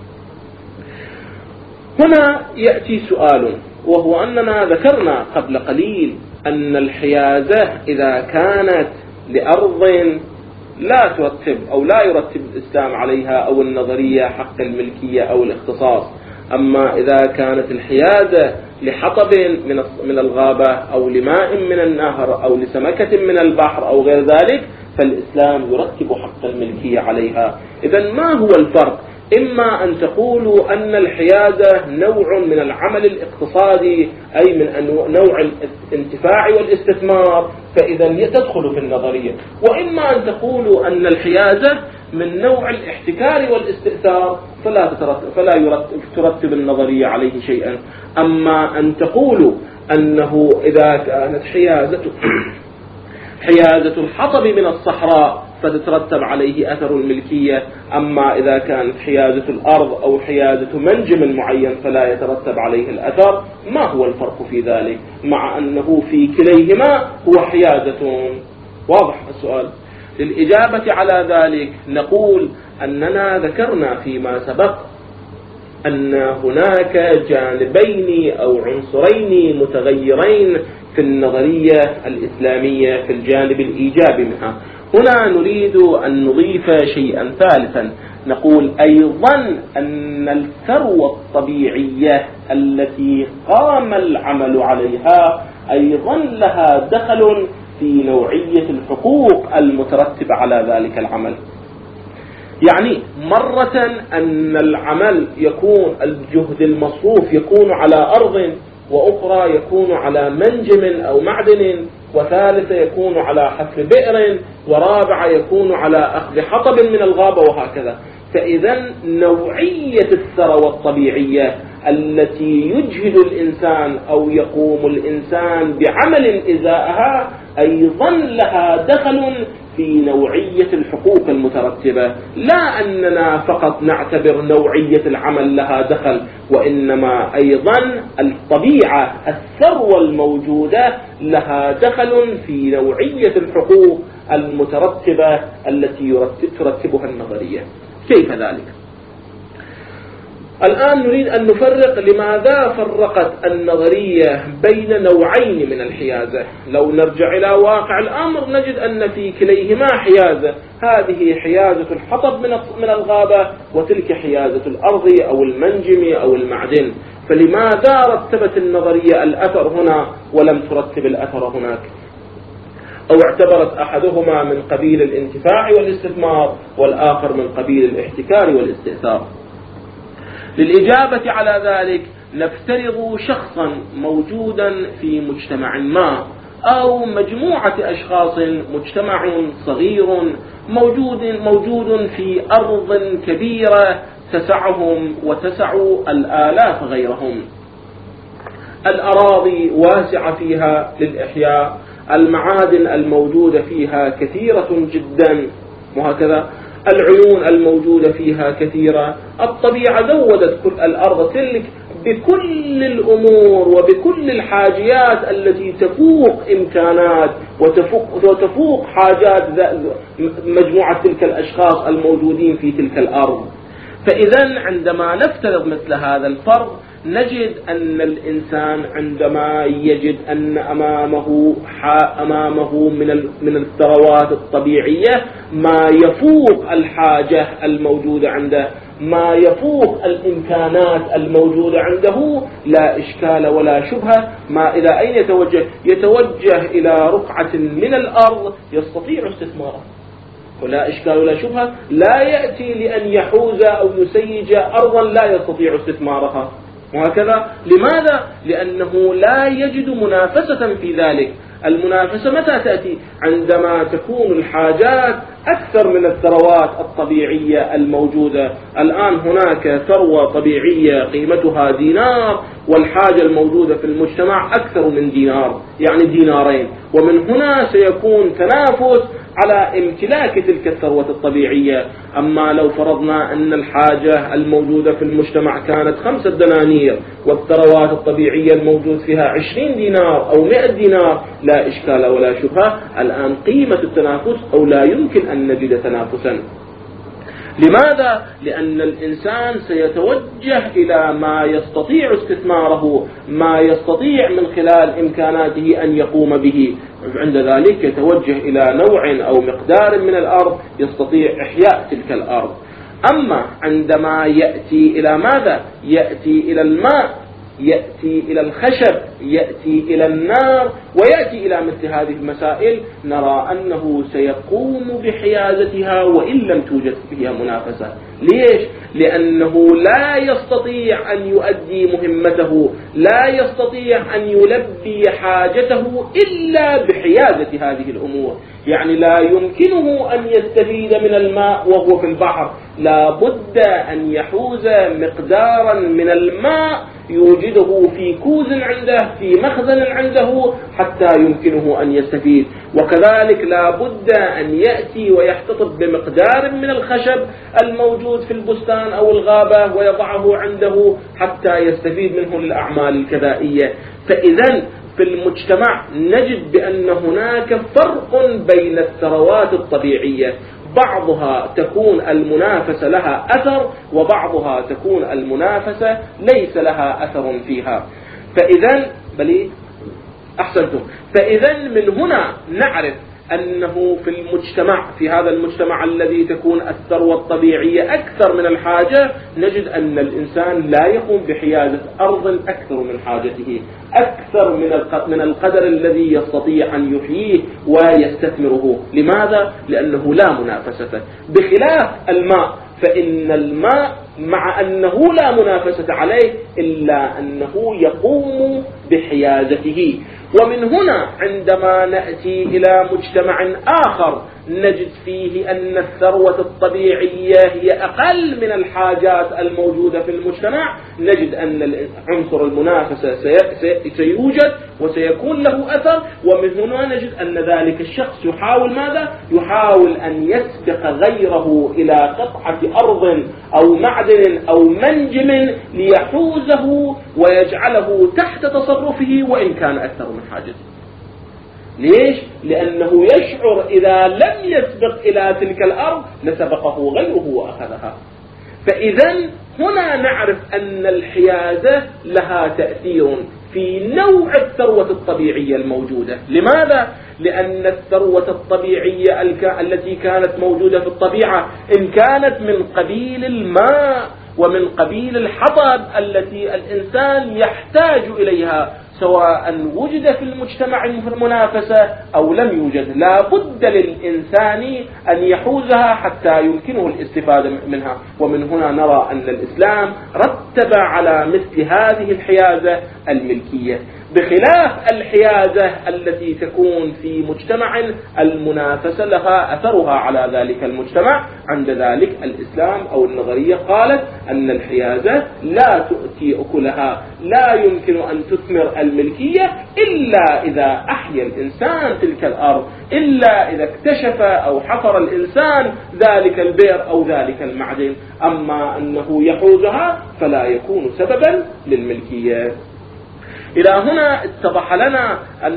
A: هنا يأتي سؤال، وهو أننا ذكرنا قبل قليل أن الحيازة إذا كانت لأرض لا ترتب أو لا يرتب الإسلام عليها أو النظرية حق الملكية أو الاختصاص، أما إذا كانت الحيازة لحطب من الغابة أو لماء من النهر أو لسمكة من البحر أو غير ذلك فالإسلام يرتب حق الملكية عليها. إذن ما هو الفرق؟ إما أن تقولوا أن الحيازة نوع من العمل الاقتصادي أي من نوع الانتفاع والاستثمار فإذا تدخل في النظرية، وإما أن تقولوا أن الحيازة من نوع الاحتكار والاستئثار فلا ترتب النظرية عليه شيئا. أما أن تقولوا أنه إذا كانت حيازة الحطب من الصحراء فتترتب عليه أثر الملكية، أما إذا كانت حيازة الأرض أو حيازة منجم معين فلا يترتب عليه الأثر. ما هو الفرق في ذلك مع أنه في كليهما هو حيازة؟ واضح السؤال. للإجابة على ذلك نقول أننا ذكرنا فيما سبق أن هناك جانبين أو عنصرين متغيرين في النظرية الإسلامية في الجانب الإيجابي منها. هنا نريد أن نضيف شيئا ثالثا، نقول أيضا أن الثروة الطبيعية التي قام العمل عليها أيضا لها دخل في نوعية الحقوق المترتبة على ذلك العمل. يعني مرة أن العمل يكون الجهد المصروف يكون على أرض، وأخرى يكون على منجم أو معدن، وثالثة يكون على حفر بئر، ورابعة يكون على أخذ حطب من الغابة وهكذا. فإذا نوعية الثروة الطبيعية التي يجهد الإنسان أو يقوم الإنسان بعمل إزاءها أيضا لها دخل في نوعية الحقوق المترتبة، لا أننا فقط نعتبر نوعية العمل لها دخل، وإنما أيضا الطبيعة الثروة الموجودة لها دخل في نوعية الحقوق المترتبة التي ترتبها النظرية. كيف ذلك؟ الآن نريد أن نفرق لماذا فرقت النظرية بين نوعين من الحيازة. لو نرجع إلى واقع الأمر نجد أن في كليهما حيازة، هذه حيازة الحطب من الغابة، وتلك حيازة الأرض أو المنجم أو المعدن. فلماذا رتبت النظرية الأثر هنا ولم ترتب الأثر هناك، أو اعتبرت أحدهما من قبيل الانتفاع والاستثمار والآخر من قبيل الاحتكار والاستئثار؟ للإجابة على ذلك نفترض شخصا موجودا في مجتمع ما أو مجموعة أشخاص، مجتمع صغير موجود في أرض كبيرة تسعهم وتسع الآلاف غيرهم. الأراضي واسعة فيها للإحياء، المعادن الموجودة فيها كثيرة جدا وهكذا، العيون الموجودة فيها كثيرة، الطبيعة زودت كل الأرض تلك بكل الأمور وبكل الحاجيات التي تفوق إمكانات وتفوق حاجات مجموعة تلك الأشخاص الموجودين في تلك الأرض. فإذا عندما نفترض مثل هذا الفرض نجد أن الإنسان عندما يجد أن أمامه من الثروات الطبيعية ما يفوق الحاجة الموجودة عنده، ما يفوق الإمكانات الموجودة عنده، لا إشكال ولا شبهة ما إلى أين يتوجه إلى رقعة من الأرض يستطيع استثمارها، ولا إشكال ولا شبهة لا يأتي لأن يحوز أو يسيج أرضا لا يستطيع استثمارها وهكذا. لماذا؟ لأنه لا يجد منافسة في ذلك. المنافسة متى تأتي؟ عندما تكون الحاجات أكثر من الثروات الطبيعية الموجودة. الآن هناك ثروة طبيعية قيمتها دينار، والحاجة الموجودة في المجتمع أكثر من دينار، يعني دينارين، ومن هنا سيكون تنافس على امتلاك تلك الثروة الطبيعية. أما لو فرضنا أن الحاجة الموجودة في المجتمع كانت 5 دنانير والثروات الطبيعية الموجود فيها 20 دينار أو 100 دينار، لا إشكال ولا شبهة، الآن قيمة التنافس أو لا يمكن أن نجد تنافسا. لماذا؟ لأن الإنسان سيتوجه إلى ما يستطيع استثماره، ما يستطيع من خلال إمكاناته أن يقوم به، عند ذلك يتوجه إلى نوع أو مقدار من الأرض يستطيع إحياء تلك الأرض. أما عندما يأتي إلى ماذا؟ يأتي إلى الماء، يأتي إلى الخشب، يأتي إلى النار، ويأتي إلى مثل هذه المسائل، نرى أنه سيقوم بحيازتها وإن لم توجد فيها منافسة. ليش؟ لأنه لا يستطيع أن يؤدي مهمته، لا يستطيع أن يلبي حاجته إلا بحيازة هذه الأمور. يعني لا يمكنه أن يستفيد من الماء وهو في البحر، لا بد أن يحوز مقدارا من الماء يوجده في كوز عنده، في مخزن عنده، حتى يمكنه أن يستفيد. وكذلك لا بد أن يأتي ويحتطب بمقدار من الخشب الموجود في البستان أو الغابة ويضعه عنده حتى يستفيد منه للأعمال الكذائية. فإذا في المجتمع نجد بأن هناك فرق بين الثروات الطبيعية، بعضها تكون المنافسة لها أثر، وبعضها تكون المنافسة ليس لها أثر فيها. فإذا فإذا من هنا نعرف أنه في المجتمع، في هذا المجتمع الذي تكون الثروة الطبيعية أكثر من الحاجة، نجد أن الإنسان لا يقوم بحيازة أرض أكثر من حاجته، أكثر من القدر الذي يستطيع أن يحييه ويستثمره. لماذا؟ لأنه لا منافسة. بخلاف الماء، فإن الماء مع أنه لا منافسة عليه إلا أنه يقوم بحيازته. ومن هنا عندما نأتي إلى مجتمع آخر نجد فيه أن الثروة الطبيعية هي أقل من الحاجات الموجودة في المجتمع، نجد أن عنصر المنافسة سيوجد وسيكون له أثر. ومن هنا نجد أن ذلك الشخص يحاول ماذا؟ يحاول أن يسبق غيره إلى قطعة أرض أو معدن أو منجم ليحوزه ويجعله تحت تصرفه وإن كان أكثر من حاجته. ليش؟ لأنه يشعر إذا لم يسبق إلى تلك الأرض لسبقه غيره وأخذها. فإذا هنا نعرف أن الحيازة لها تأثير في نوع الثروة الطبيعية الموجودة. لماذا؟ لأن الثروة الطبيعية التي كانت موجودة في الطبيعة إن كانت من قبيل الماء ومن قبيل الحطب التي الإنسان يحتاج إليها، سواء وجد في المجتمع المنافسة أو لم يوجد، لا بد للإنسان أن يحوزها حتى يمكنه الاستفادة منها. ومن هنا نرى أن الإسلام رتب على مثل هذه الحيازة الملكية، بخلاف الحيازة التي تكون في مجتمع المنافسة لها أثرها على ذلك المجتمع. عند ذلك الإسلام أو النظرية قالت أن الحيازة لا تؤتي أكلها، لا يمكن أن تثمر الملكية إلا إذا أحيا الإنسان تلك الأرض، إلا إذا اكتشف أو حفر الإنسان ذلك البئر أو ذلك المعدن. أما أنه يحوزها فلا يكون سببا للملكية. إلى هنا اتضح لنا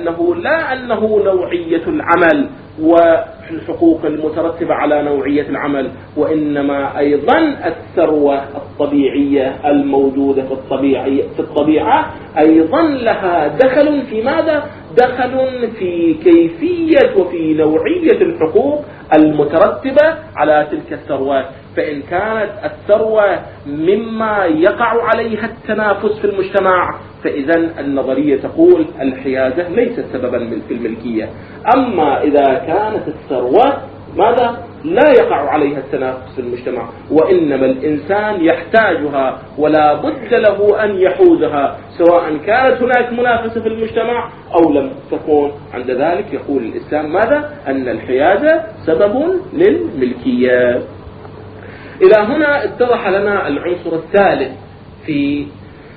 A: أنه نوعية العمل والحقوق المترتبة على نوعية العمل، وإنما أيضا الثروة الطبيعية الموجودة في الطبيعة أيضا لها دخل في ماذا؟ دخل في كيفية وفي نوعية الحقوق المترتبة على تلك الثروات. فإن كانت الثروة مما يقع عليها التنافس في المجتمع، فإذا النظرية تقول الحيازة ليست سببا في الملكية. أما إذا كانت الثروة ماذا؟ لا يقع عليها التنافس في المجتمع، وإنما الإنسان يحتاجها ولا بد له أن يحوزها، سواء كانت هناك منافسة في المجتمع أو لم تكن. عند ذلك يقول الإسلام ماذا؟ أن الحيازة سبب للملكية. إلى هنا اتضح لنا العنصر الثالث في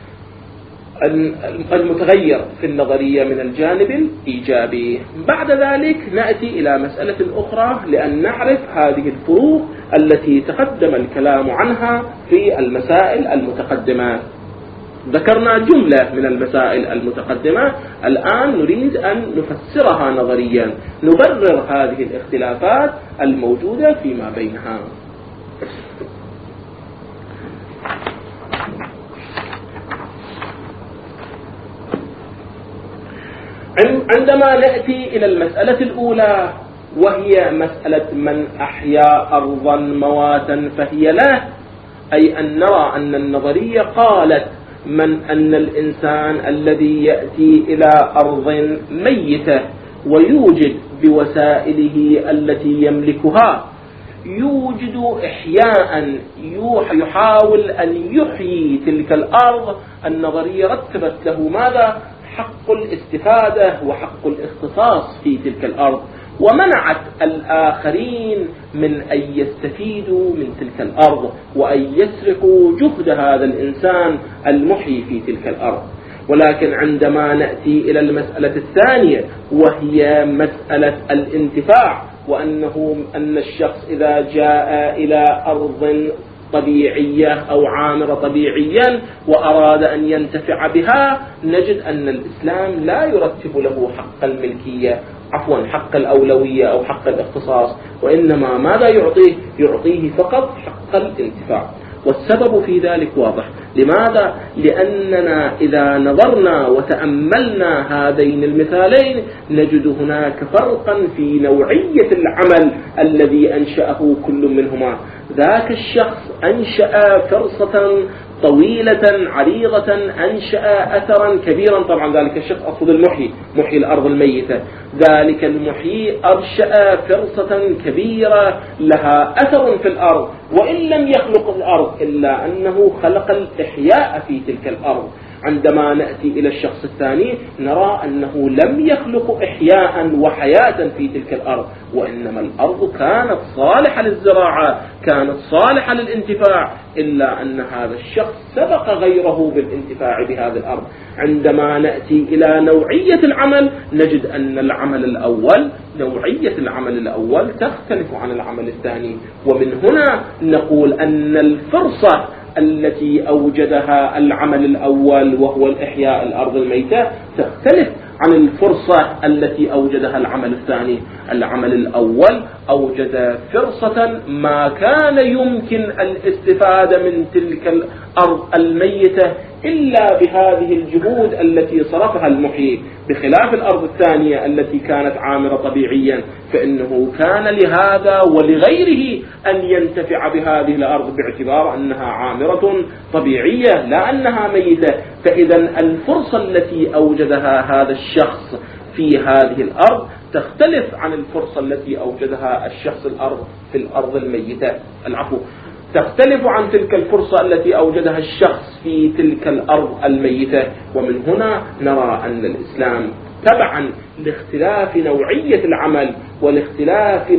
A: المتغير في النظرية من الجانب الإيجابي. بعد ذلك نأتي إلى مسألة أخرى لأن نعرف هذه الفروق التي تقدم الكلام عنها في المسائل المتقدمة. ذكرنا جملة من المسائل المتقدمة، الآن نريد أن نفسرها نظريا، نبرر هذه الاختلافات الموجودة فيما بينها. عندما نأتي إلى المسألة الأولى وهي مسألة من أحيا أرضا مواتا فهي له، أي أن نرى أن النظرية قالت أن الإنسان الذي يأتي إلى أرض ميتة ويوجد بوسائله التي يملكها، يوجد إحياء، يحاول أن يحيي تلك الأرض. النظرية رتبت له ماذا؟ حق الاستفادة وحق الاختصاص في تلك الأرض، ومنعت الآخرين من أن يستفيدوا من تلك الأرض وأن يسرقوا جهد هذا الإنسان المحيي في تلك الأرض. ولكن عندما نأتي إلى المسألة الثانية وهي مسألة الانتفاع، أن الشخص إذا جاء إلى أرض طبيعية أو عامرة طبيعيا وأراد أن ينتفع بها، نجد أن الإسلام لا يرتب له حق الملكية، حق الأولوية أو حق الاختصاص، وإنما ماذا يعطيه فقط حق الانتفاع. والسبب في ذلك واضح. لماذا؟ لأننا إذا نظرنا وتأملنا هذين المثالين نجد هناك فرقا في نوعية العمل الذي أنشأه كل منهما. ذاك الشخص أنشأ فرصة طويلة عريضة، أنشأ أثرا كبيرا. طبعا ذلك الشخص أقصد محيي الأرض الميتة. ذلك المحيي أنشأ فرصة كبيرة لها أثر في الأرض، وإن لم يخلق الأرض إلا أنه خلق الإحياء في تلك الأرض. عندما نأتي إلى الشخص الثاني نرى أنه لم يخلق إحياء وحياة في تلك الأرض، وإنما الأرض كانت صالحة للزراعة، كانت صالحة للانتفاع، إلا أن هذا الشخص سبق غيره بالانتفاع بهذه الأرض. عندما نأتي إلى نوعية العمل نجد أن العمل الأول، نوعية العمل الأول تختلف عن العمل الثاني، ومن هنا نقول أن الفرصة التي أوجدها العمل الأول وهو الإحياء الأرض الميتة تختلف عن الفرصة التي أوجدها العمل الثاني. العمل الأول أوجد فرصة ما كان يمكن الاستفادة من تلك الأرض الميتة إلا بهذه الجهود التي صرفها المحيي، بخلاف الأرض الثانية التي كانت عامرة طبيعيا، فإنه كان لهذا ولغيره أن ينتفع بهذه الأرض باعتبار أنها عامرة طبيعية لا أنها ميتة. فإذا الفرصة التي أوجدها هذا الشخص في هذه الأرض تختلف عن الفرصة التي أوجدها الشخص في الأرض الميتة. تختلف عن تلك الفرصة التي أوجدها الشخص في تلك الأرض الميتة. ومن هنا نرى أن الإسلام تبعا لاختلاف نوعية العمل والاختلاف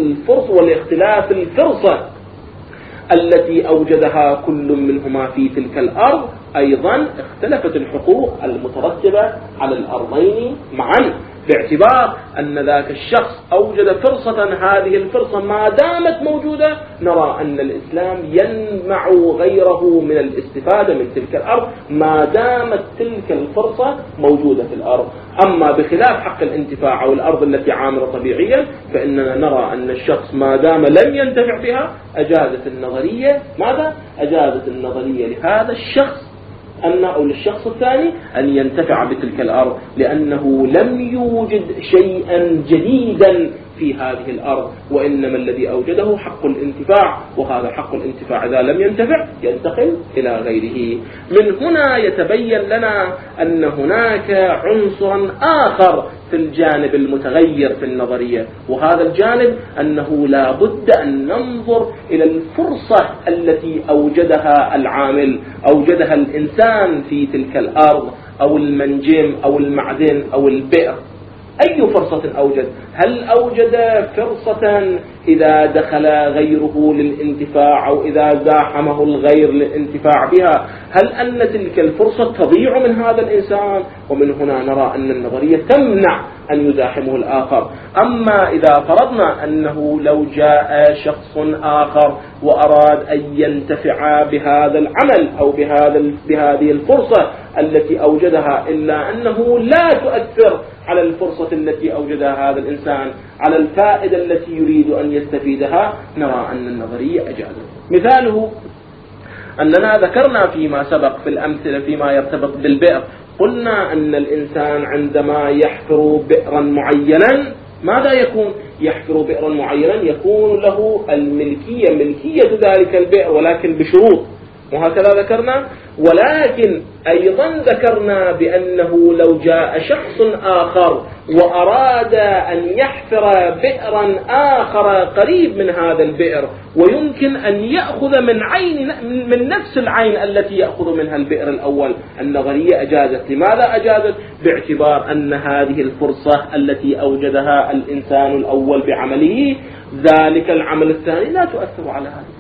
A: الفرصة التي أوجدها كل منهما في تلك الأرض، أيضا اختلفت الحقوق المترتبة على الأرضين معا، باعتبار أن ذاك الشخص أوجد فرصة، هذه الفرصة ما دامت موجودة نرى أن الإسلام يمنع غيره من الاستفادة من تلك الأرض ما دامت تلك الفرصة موجودة في الأرض. أما بخلاف حق الانتفاع أو الأرض التي عامرة طبيعيا فإننا نرى أن الشخص ما دام لم ينتفع بها أجازت النظرية ماذا؟ أجازت النظرية لهذا الشخص أو للشخص الثاني أن ينتفع بتلك الأرض، لأنه لم يوجد شيئا جديدا في هذه الأرض، وإنما الذي أوجده حق الانتفاع، وهذا حق الانتفاع إذا لم ينتفع ينتقل إلى غيره. من هنا يتبين لنا أن هناك عنصرا آخر في الجانب المتغير في النظرية، وهذا الجانب أنه لا بد أن ننظر إلى الفرصة التي أوجدها العامل، أوجدها الإنسان في تلك الأرض أو المنجم أو المعدن أو البئر. أي فرصة أوجد؟ هل أوجد فرصة إذا دخل غيره للانتفاع أو إذا زاحمه الغير للانتفاع بها؟ هل أن تلك الفرصة تضيع من هذا الإنسان؟ ومن هنا نرى أن النظرية تمنع أن يزاحمه الآخر. أما إذا فرضنا أنه لو جاء شخص آخر وأراد أن ينتفع بهذا العمل أو بهذه الفرصة التي أوجدها، إلا أنه لا تؤثر على الفرصة التي أوجدها هذا الإنسان، على الفائدة التي يريد أن يستفيدها، نرى أن النظرية أجازت. مثاله أننا ذكرنا فيما سبق في الأمثلة فيما يرتبط بالبئر، قلنا أن الإنسان عندما يحفر بئرا معينا ماذا يكون؟ يحفر بئرا معينا يكون له الملكية، ملكية ذلك البئر، ولكن بشروط، وهكذا ذكرنا. ولكن أيضا ذكرنا بأنه لو جاء شخص آخر وأراد أن يحفر بئرا آخر قريب من هذا البئر، ويمكن أن يأخذ من نفس العين التي يأخذ منها البئر الأول، النظرية أجازت. لماذا أجازت؟ باعتبار أن هذه الفرصة التي أوجدها الإنسان الأول بعمله، ذلك العمل الثاني لا تؤثر على هذه.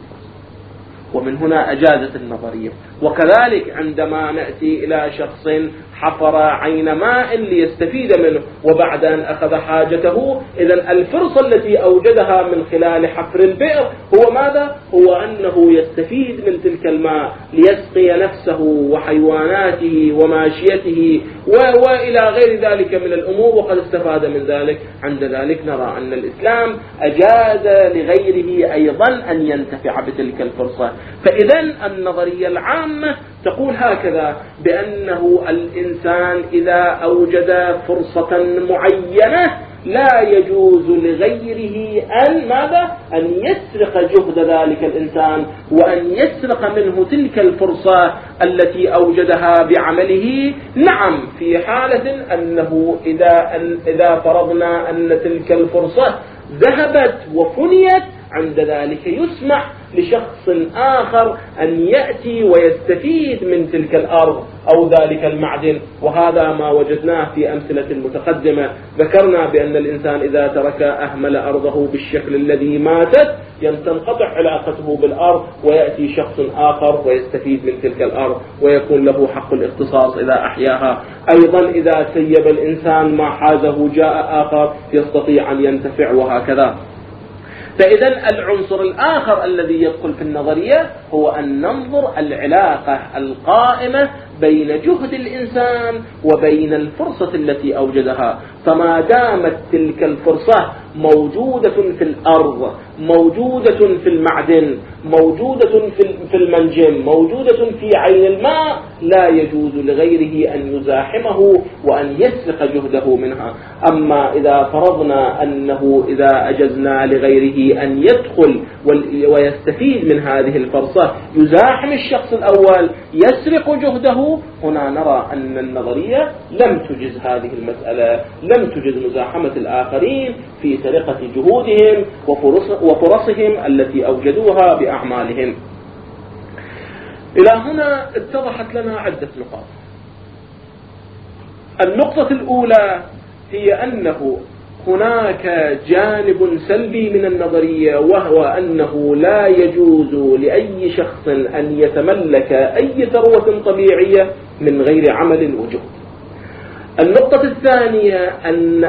A: ومن هنا أجازت النظرية. وكذلك عندما نأتي إلى شخص حفر عين ماء ليستفيد منه وبعد أن أخذ حاجته، إذن الفرصة التي أوجدها من خلال حفر البئر هو ماذا؟ هو أنه يستفيد من تلك الماء ليسقي نفسه وحيواناته وماشيته وإلى غير ذلك من الأمور، وقد استفاد من ذلك. عند ذلك نرى أن الإسلام أجاز لغيره أيضا أن ينتفع بتلك الفرصة. فإذن النظرية العامة تقول هكذا، بأنه الإنسان إذا أوجد فرصة معينة لا يجوز لغيره أن يسرق جهد ذلك الإنسان وأن يسرق منه تلك الفرصة التي أوجدها بعمله. نعم، في حالة أنه إذا فرضنا أن تلك الفرصة ذهبت وفنيت، عند ذلك يسمح لشخص آخر أن يأتي ويستفيد من تلك الأرض أو ذلك المعدن. وهذا ما وجدناه في أمثلة متقدمة. ذكرنا بأن الإنسان إذا ترك أهمل أرضه بالشكل الذي ماتت تنقطع علاقته بالأرض، ويأتي شخص آخر ويستفيد من تلك الأرض ويكون له حق الاختصاص إذا أحياها. أيضا إذا سيب الإنسان ما حازه جاء آخر يستطيع أن ينتفع، وهكذا. فإذا العنصر الآخر الذي يدخل في النظرية هو أن ننظر العلاقة القائمة بين جهد الإنسان وبين الفرصة التي أوجدها. فما دامت تلك الفرصة موجودة في الأرض، موجودة في المعدن، موجودة في المنجم، موجودة في عين الماء، لا يجوز لغيره أن يزاحمه وأن يسرق جهده منها. أما إذا فرضنا أنه إذا أجزنا لغيره أن يدخل ويستفيد من هذه الفرصة يزاحم الشخص الأول يسرق جهده، هنا نرى أن النظرية لم تجز هذه المسألة، لم تجز مزاحمة الآخرين في سرقة جهودهم وفرصهم التي أوجدوها بأعمالهم. إلى هنا اتضحت لنا عدة نقاط. النقطة الأولى هي أنه هناك جانب سلبي من النظرية، وهو أنه لا يجوز لأي شخص أن يتملك أي ثروة طبيعية من غير عمل وجهد. النقطة الثانية أن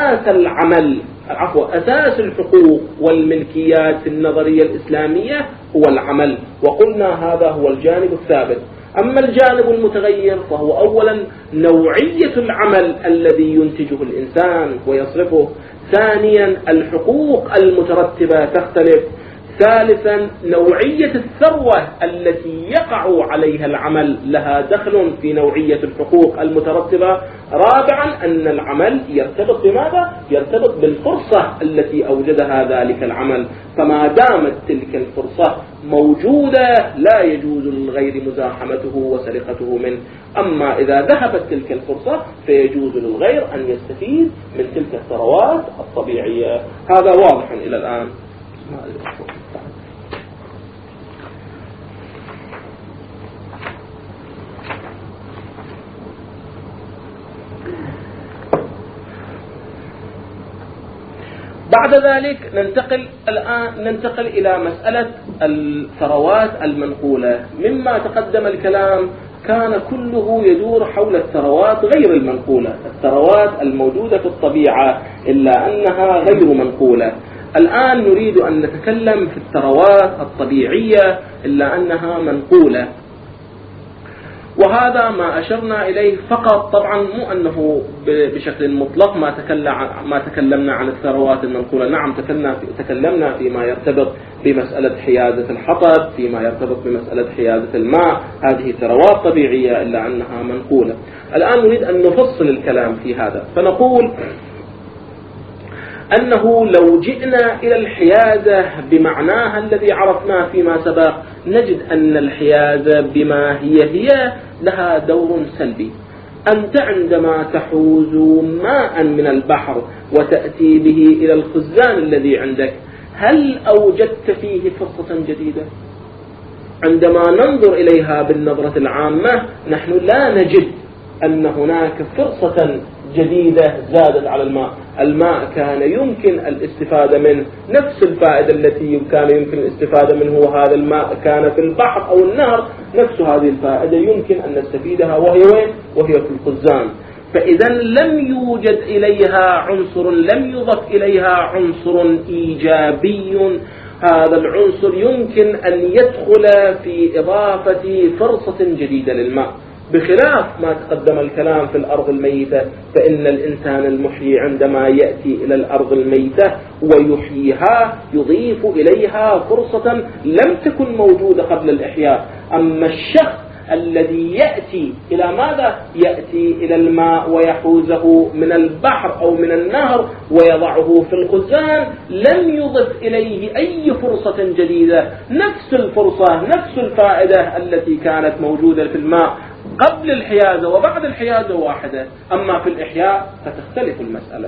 A: أساس الحقوق والملكيات في النظرية الإسلامية هو العمل، وقلنا هذا هو الجانب الثابت. أما الجانب المتغير فهو أولا نوعية العمل الذي ينتجه الإنسان ويصرفه، ثانيا الحقوق المترتبة تختلف، ثالثا نوعية الثروة التي يقع عليها العمل لها دخل في نوعية الحقوق المترتبة. رابعا أن العمل يرتبط بماذا؟ يرتبط بالفرصة التي أوجدها ذلك العمل، فما دامت تلك الفرصة موجودة لا يجوز للغير مزاحمته وسرقته منه. أما إذا ذهبت تلك الفرصة فيجوز للغير أن يستفيد من تلك الثروات الطبيعية. هذا واضح إلى الآن. بعد ذلك ننتقل إلى مسألة الثروات المنقولة. مما تقدم الكلام كان كله يدور حول الثروات غير المنقولة، الثروات الموجودة في الطبيعة إلا أنها غير منقولة. الآن نريد أن نتكلم في الثروات الطبيعية إلا أنها منقولة، وهذا ما أشرنا إليه فقط. طبعا مو أنه بشكل مطلق ما تكلمنا عن الثروات المنقولة. نعم تكلمنا فيما يرتبط بمسألة حيازة الحطب، فيما يرتبط بمسألة حيازة الماء، هذه ثروات طبيعية إلا أنها منقولة. الآن نريد أن نفصل الكلام في هذا، فنقول أنه لو جئنا إلى الحيازة بمعناها الذي عرفناه فيما سبق نجد أن الحيازة بما هي لها دور سلبي. أنت عندما تحوز ماء من البحر وتأتي به إلى الخزان الذي عندك، هل أوجدت فيه فرصة جديدة؟ عندما ننظر إليها بالنظرة العامة نحن لا نجد أن هناك فرصة جديدة زادت على الماء. الماء كان يمكن الاستفادة منه، نفس الفائدة التي كان يمكن الاستفادة منه وهذا الماء كان في البحر أو النهر، نفس هذه الفائدة يمكن أن نستفيدها وهي وين؟ وهي في الخزان. فإذا لم يوجد إليها عنصر، لم يضف إليها عنصر إيجابي. هذا العنصر يمكن أن يدخل في إضافة فرصة جديدة للماء، بخلاف ما تقدم الكلام في الأرض الميتة. فإن الإنسان المحيي عندما يأتي إلى الأرض الميتة ويحييها يضيف إليها فرصة لم تكن موجودة قبل الإحياء. أما الشخص الذي يأتي إلى ماذا؟ يأتي إلى الماء ويحوزه من البحر أو من النهر ويضعه في الخزان، لم يضف إليه أي فرصة جديدة، نفس الفرصة نفس الفائدة التي كانت موجودة في الماء قبل الحيازة وبعد الحيازة واحدة. أما في الإحياء فتختلف المسألة.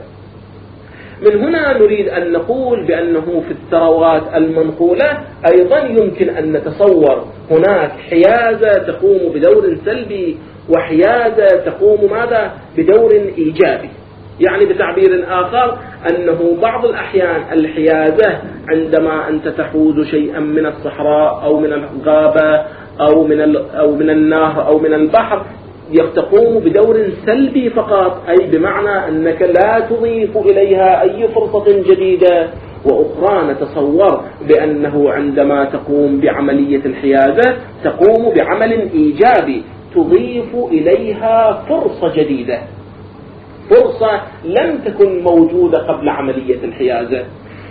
A: من هنا نريد أن نقول بأنه في الثروات المنقولة أيضا يمكن أن نتصور هناك حيازة تقوم بدور سلبي وحيازة تقوم ماذا؟ بدور إيجابي. يعني بتعبير آخر أنه بعض الأحيان الحيازة عندما أنت تحوز شيئا من الصحراء أو من الغابة أو من النهر أو من البحر تقوم بدور سلبي فقط، أي بمعنى أنك لا تضيف إليها أي فرصة جديدة. وأخرى نتصور بأنه عندما تقوم بعملية الحيازة تقوم بعمل إيجابي، تضيف إليها فرصة جديدة، فرصة لم تكن موجودة قبل عملية الحيازة.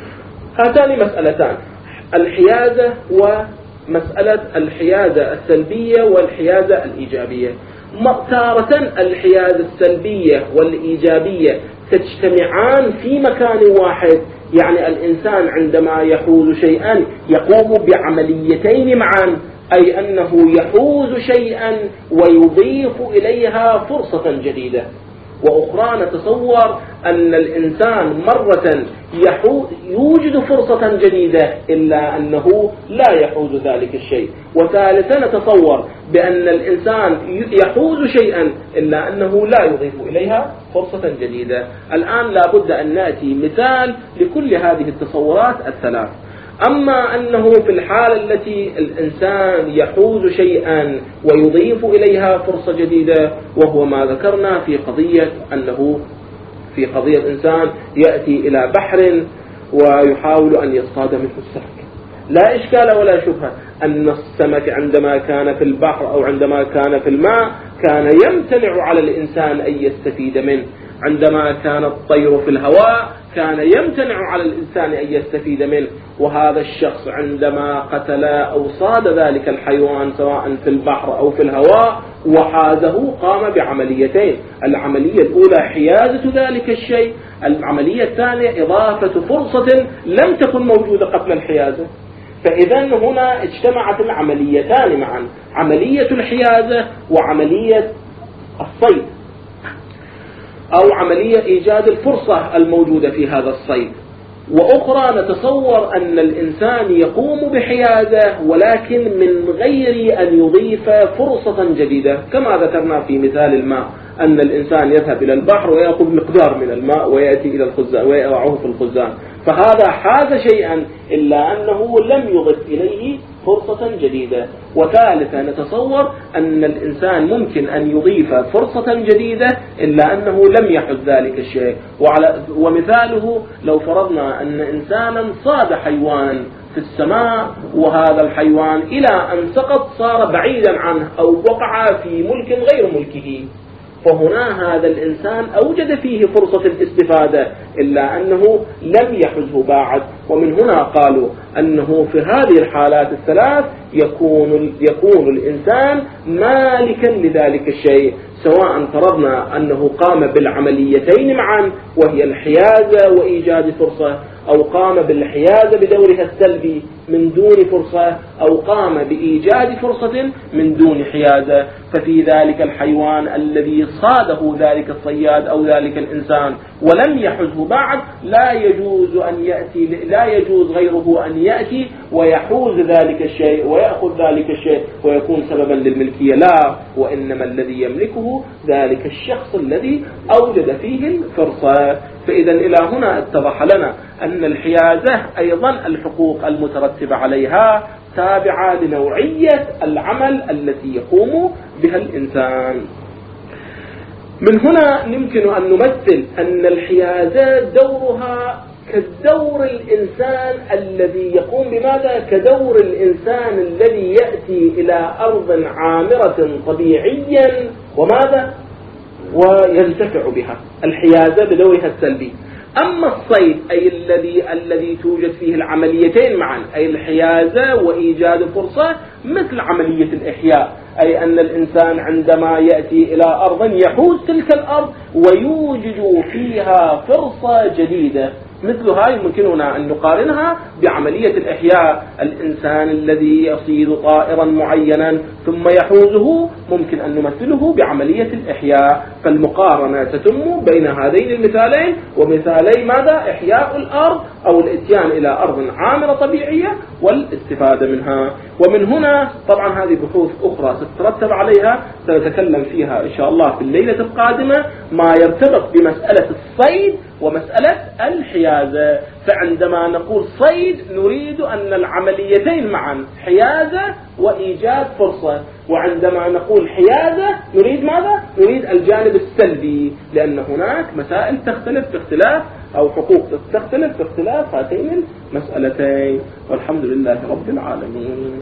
A: هاتان مسألتان، الحيازة ومسألة الحيازة السلبية والحيازة الإيجابية. تارة الحيازة السلبية والإيجابية تجتمعان في مكان واحد، يعني الإنسان عندما يحوز شيئا يقوم بعمليتين معا، أي أنه يحوز شيئا ويضيف إليها فرصة جديدة. وأخرى نتصور أن الإنسان مرة يوجد فرصة جديدة إلا أنه لا يحوز ذلك الشيء. وثالثا نتصور بأن الإنسان يحوز شيئا إلا أنه لا يضيف إليها فرصة جديدة. الآن لابد أن نأتي مثال لكل هذه التصورات الثلاث. أما أنه في الحالة التي الإنسان يحوز شيئا ويضيف إليها فرصة جديدة، وهو ما ذكرنا في قضية أنه في قضية إنسان يأتي إلى بحر ويحاول أن يصطاد منه السمك، لا إشكال ولا شبهة أن السمك عندما كان في البحر أو عندما كان في الماء كان يمتنع على الإنسان أن يستفيد منه. عندما كان الطير في الهواء كان يمتنع على الإنسان أن يستفيد منه، وهذا الشخص عندما قتل أو صاد ذلك الحيوان سواء في البحر أو في الهواء وحازه قام بعمليتين: العملية الأولى حيازة ذلك الشيء، العملية الثانية إضافة فرصة لم تكن موجودة قبل الحيازة. فإذا هنا اجتمعت العمليتان معا، عملية الحيازة وعملية الصيد أو عملية إيجاد الفرصة الموجودة في هذا الصيد. وأخرى نتصور أن الإنسان يقوم بحيازة ولكن من غير أن يضيف فرصة جديدة، كما ذكرنا في مثال الماء، أن الإنسان يذهب إلى البحر ويأخذ مقدار من الماء ويأتي إلى الخزان ويضعه في الخزان، فهذا حاز شيئا إلا أنه لم يضف إليه فرصة جديدة. وثالثا نتصور أن الإنسان ممكن أن يضيف فرصة جديدة إلا أنه لم يحدث ذلك الشيء. ومثاله لو فرضنا أن إنسانا صاد حيوان في السماء وهذا الحيوان إلى أن سقط صار بعيدا عنه أو وقع في ملك غير ملكه، فهنا هذا الإنسان أوجد فيه فرصة الاستفادة إلا أنه لم يحزه بعد. ومن هنا قالوا أنه في هذه الحالات الثلاث يكون الإنسان مالكا لذلك الشيء، سواء فرضنا أنه قام بالعمليتين معا وهي الحيازة وإيجاد فرصة، أو قام بالحيازة بدورها السلبي من دون فرصة، أو قام بإيجاد فرصة من دون حيازة. ففي ذلك الحيوان الذي صاده ذلك الصياد أو ذلك الإنسان ولم يحزه بعد لا يجوز غيره أن يأتي ويحوز ذلك الشيء ويأخذ ذلك الشيء ويكون سببا للملكية، لا، وإنما الذي يملكه ذلك الشخص الذي أوجد فيه الفرصة. فإذا إلى هنا اتضح لنا أن الحيازة أيضا الحقوق المترتبة عليها تابعة لنوعية العمل التي يقوم بها الإنسان. من هنا يمكن أن نمثل أن الحيازة دورها كدور الإنسان الذي يقوم بماذا؟ كدور الإنسان الذي يأتي إلى أرض عامرة طبيعيا وماذا؟ وينتفع بها، الحيازة بدورها السلبي. أما الصيد أي الذي توجد فيه العمليتين معا، أي الحيازة وإيجاد فرصة، مثل عملية الإحياء، أي أن الإنسان عندما يأتي إلى أرض يحوز تلك الأرض ويوجد فيها فرصة جديدة، مثل هاي يمكننا أن نقارنها بعملية الإحياء. الإنسان الذي يصيد طائرا معينا ثم يحوزه ممكن أن نمثله بعملية الإحياء. فالمقارنة تتم بين هذين المثالين ومثالي ماذا؟ إحياء الأرض أو الإتيان إلى أرض عامرة طبيعية والاستفادة منها. ومن هنا طبعا هذه بحوث أخرى ستترتب عليها سنتكلم فيها إن شاء الله في الليلة القادمة، ما يرتبط بمسألة الصيد ومسألة الحيازة. فعندما نقول صيد نريد أن العمليتين معا، حيازة وإيجاد فرصة، وعندما نقول حيازة نريد ماذا؟ نريد الجانب السلبي، لأن هناك مسائل تختلف باختلاف أو حقوق تختلف باختلاف هاتين المسألتين. والحمد لله رب العالمين.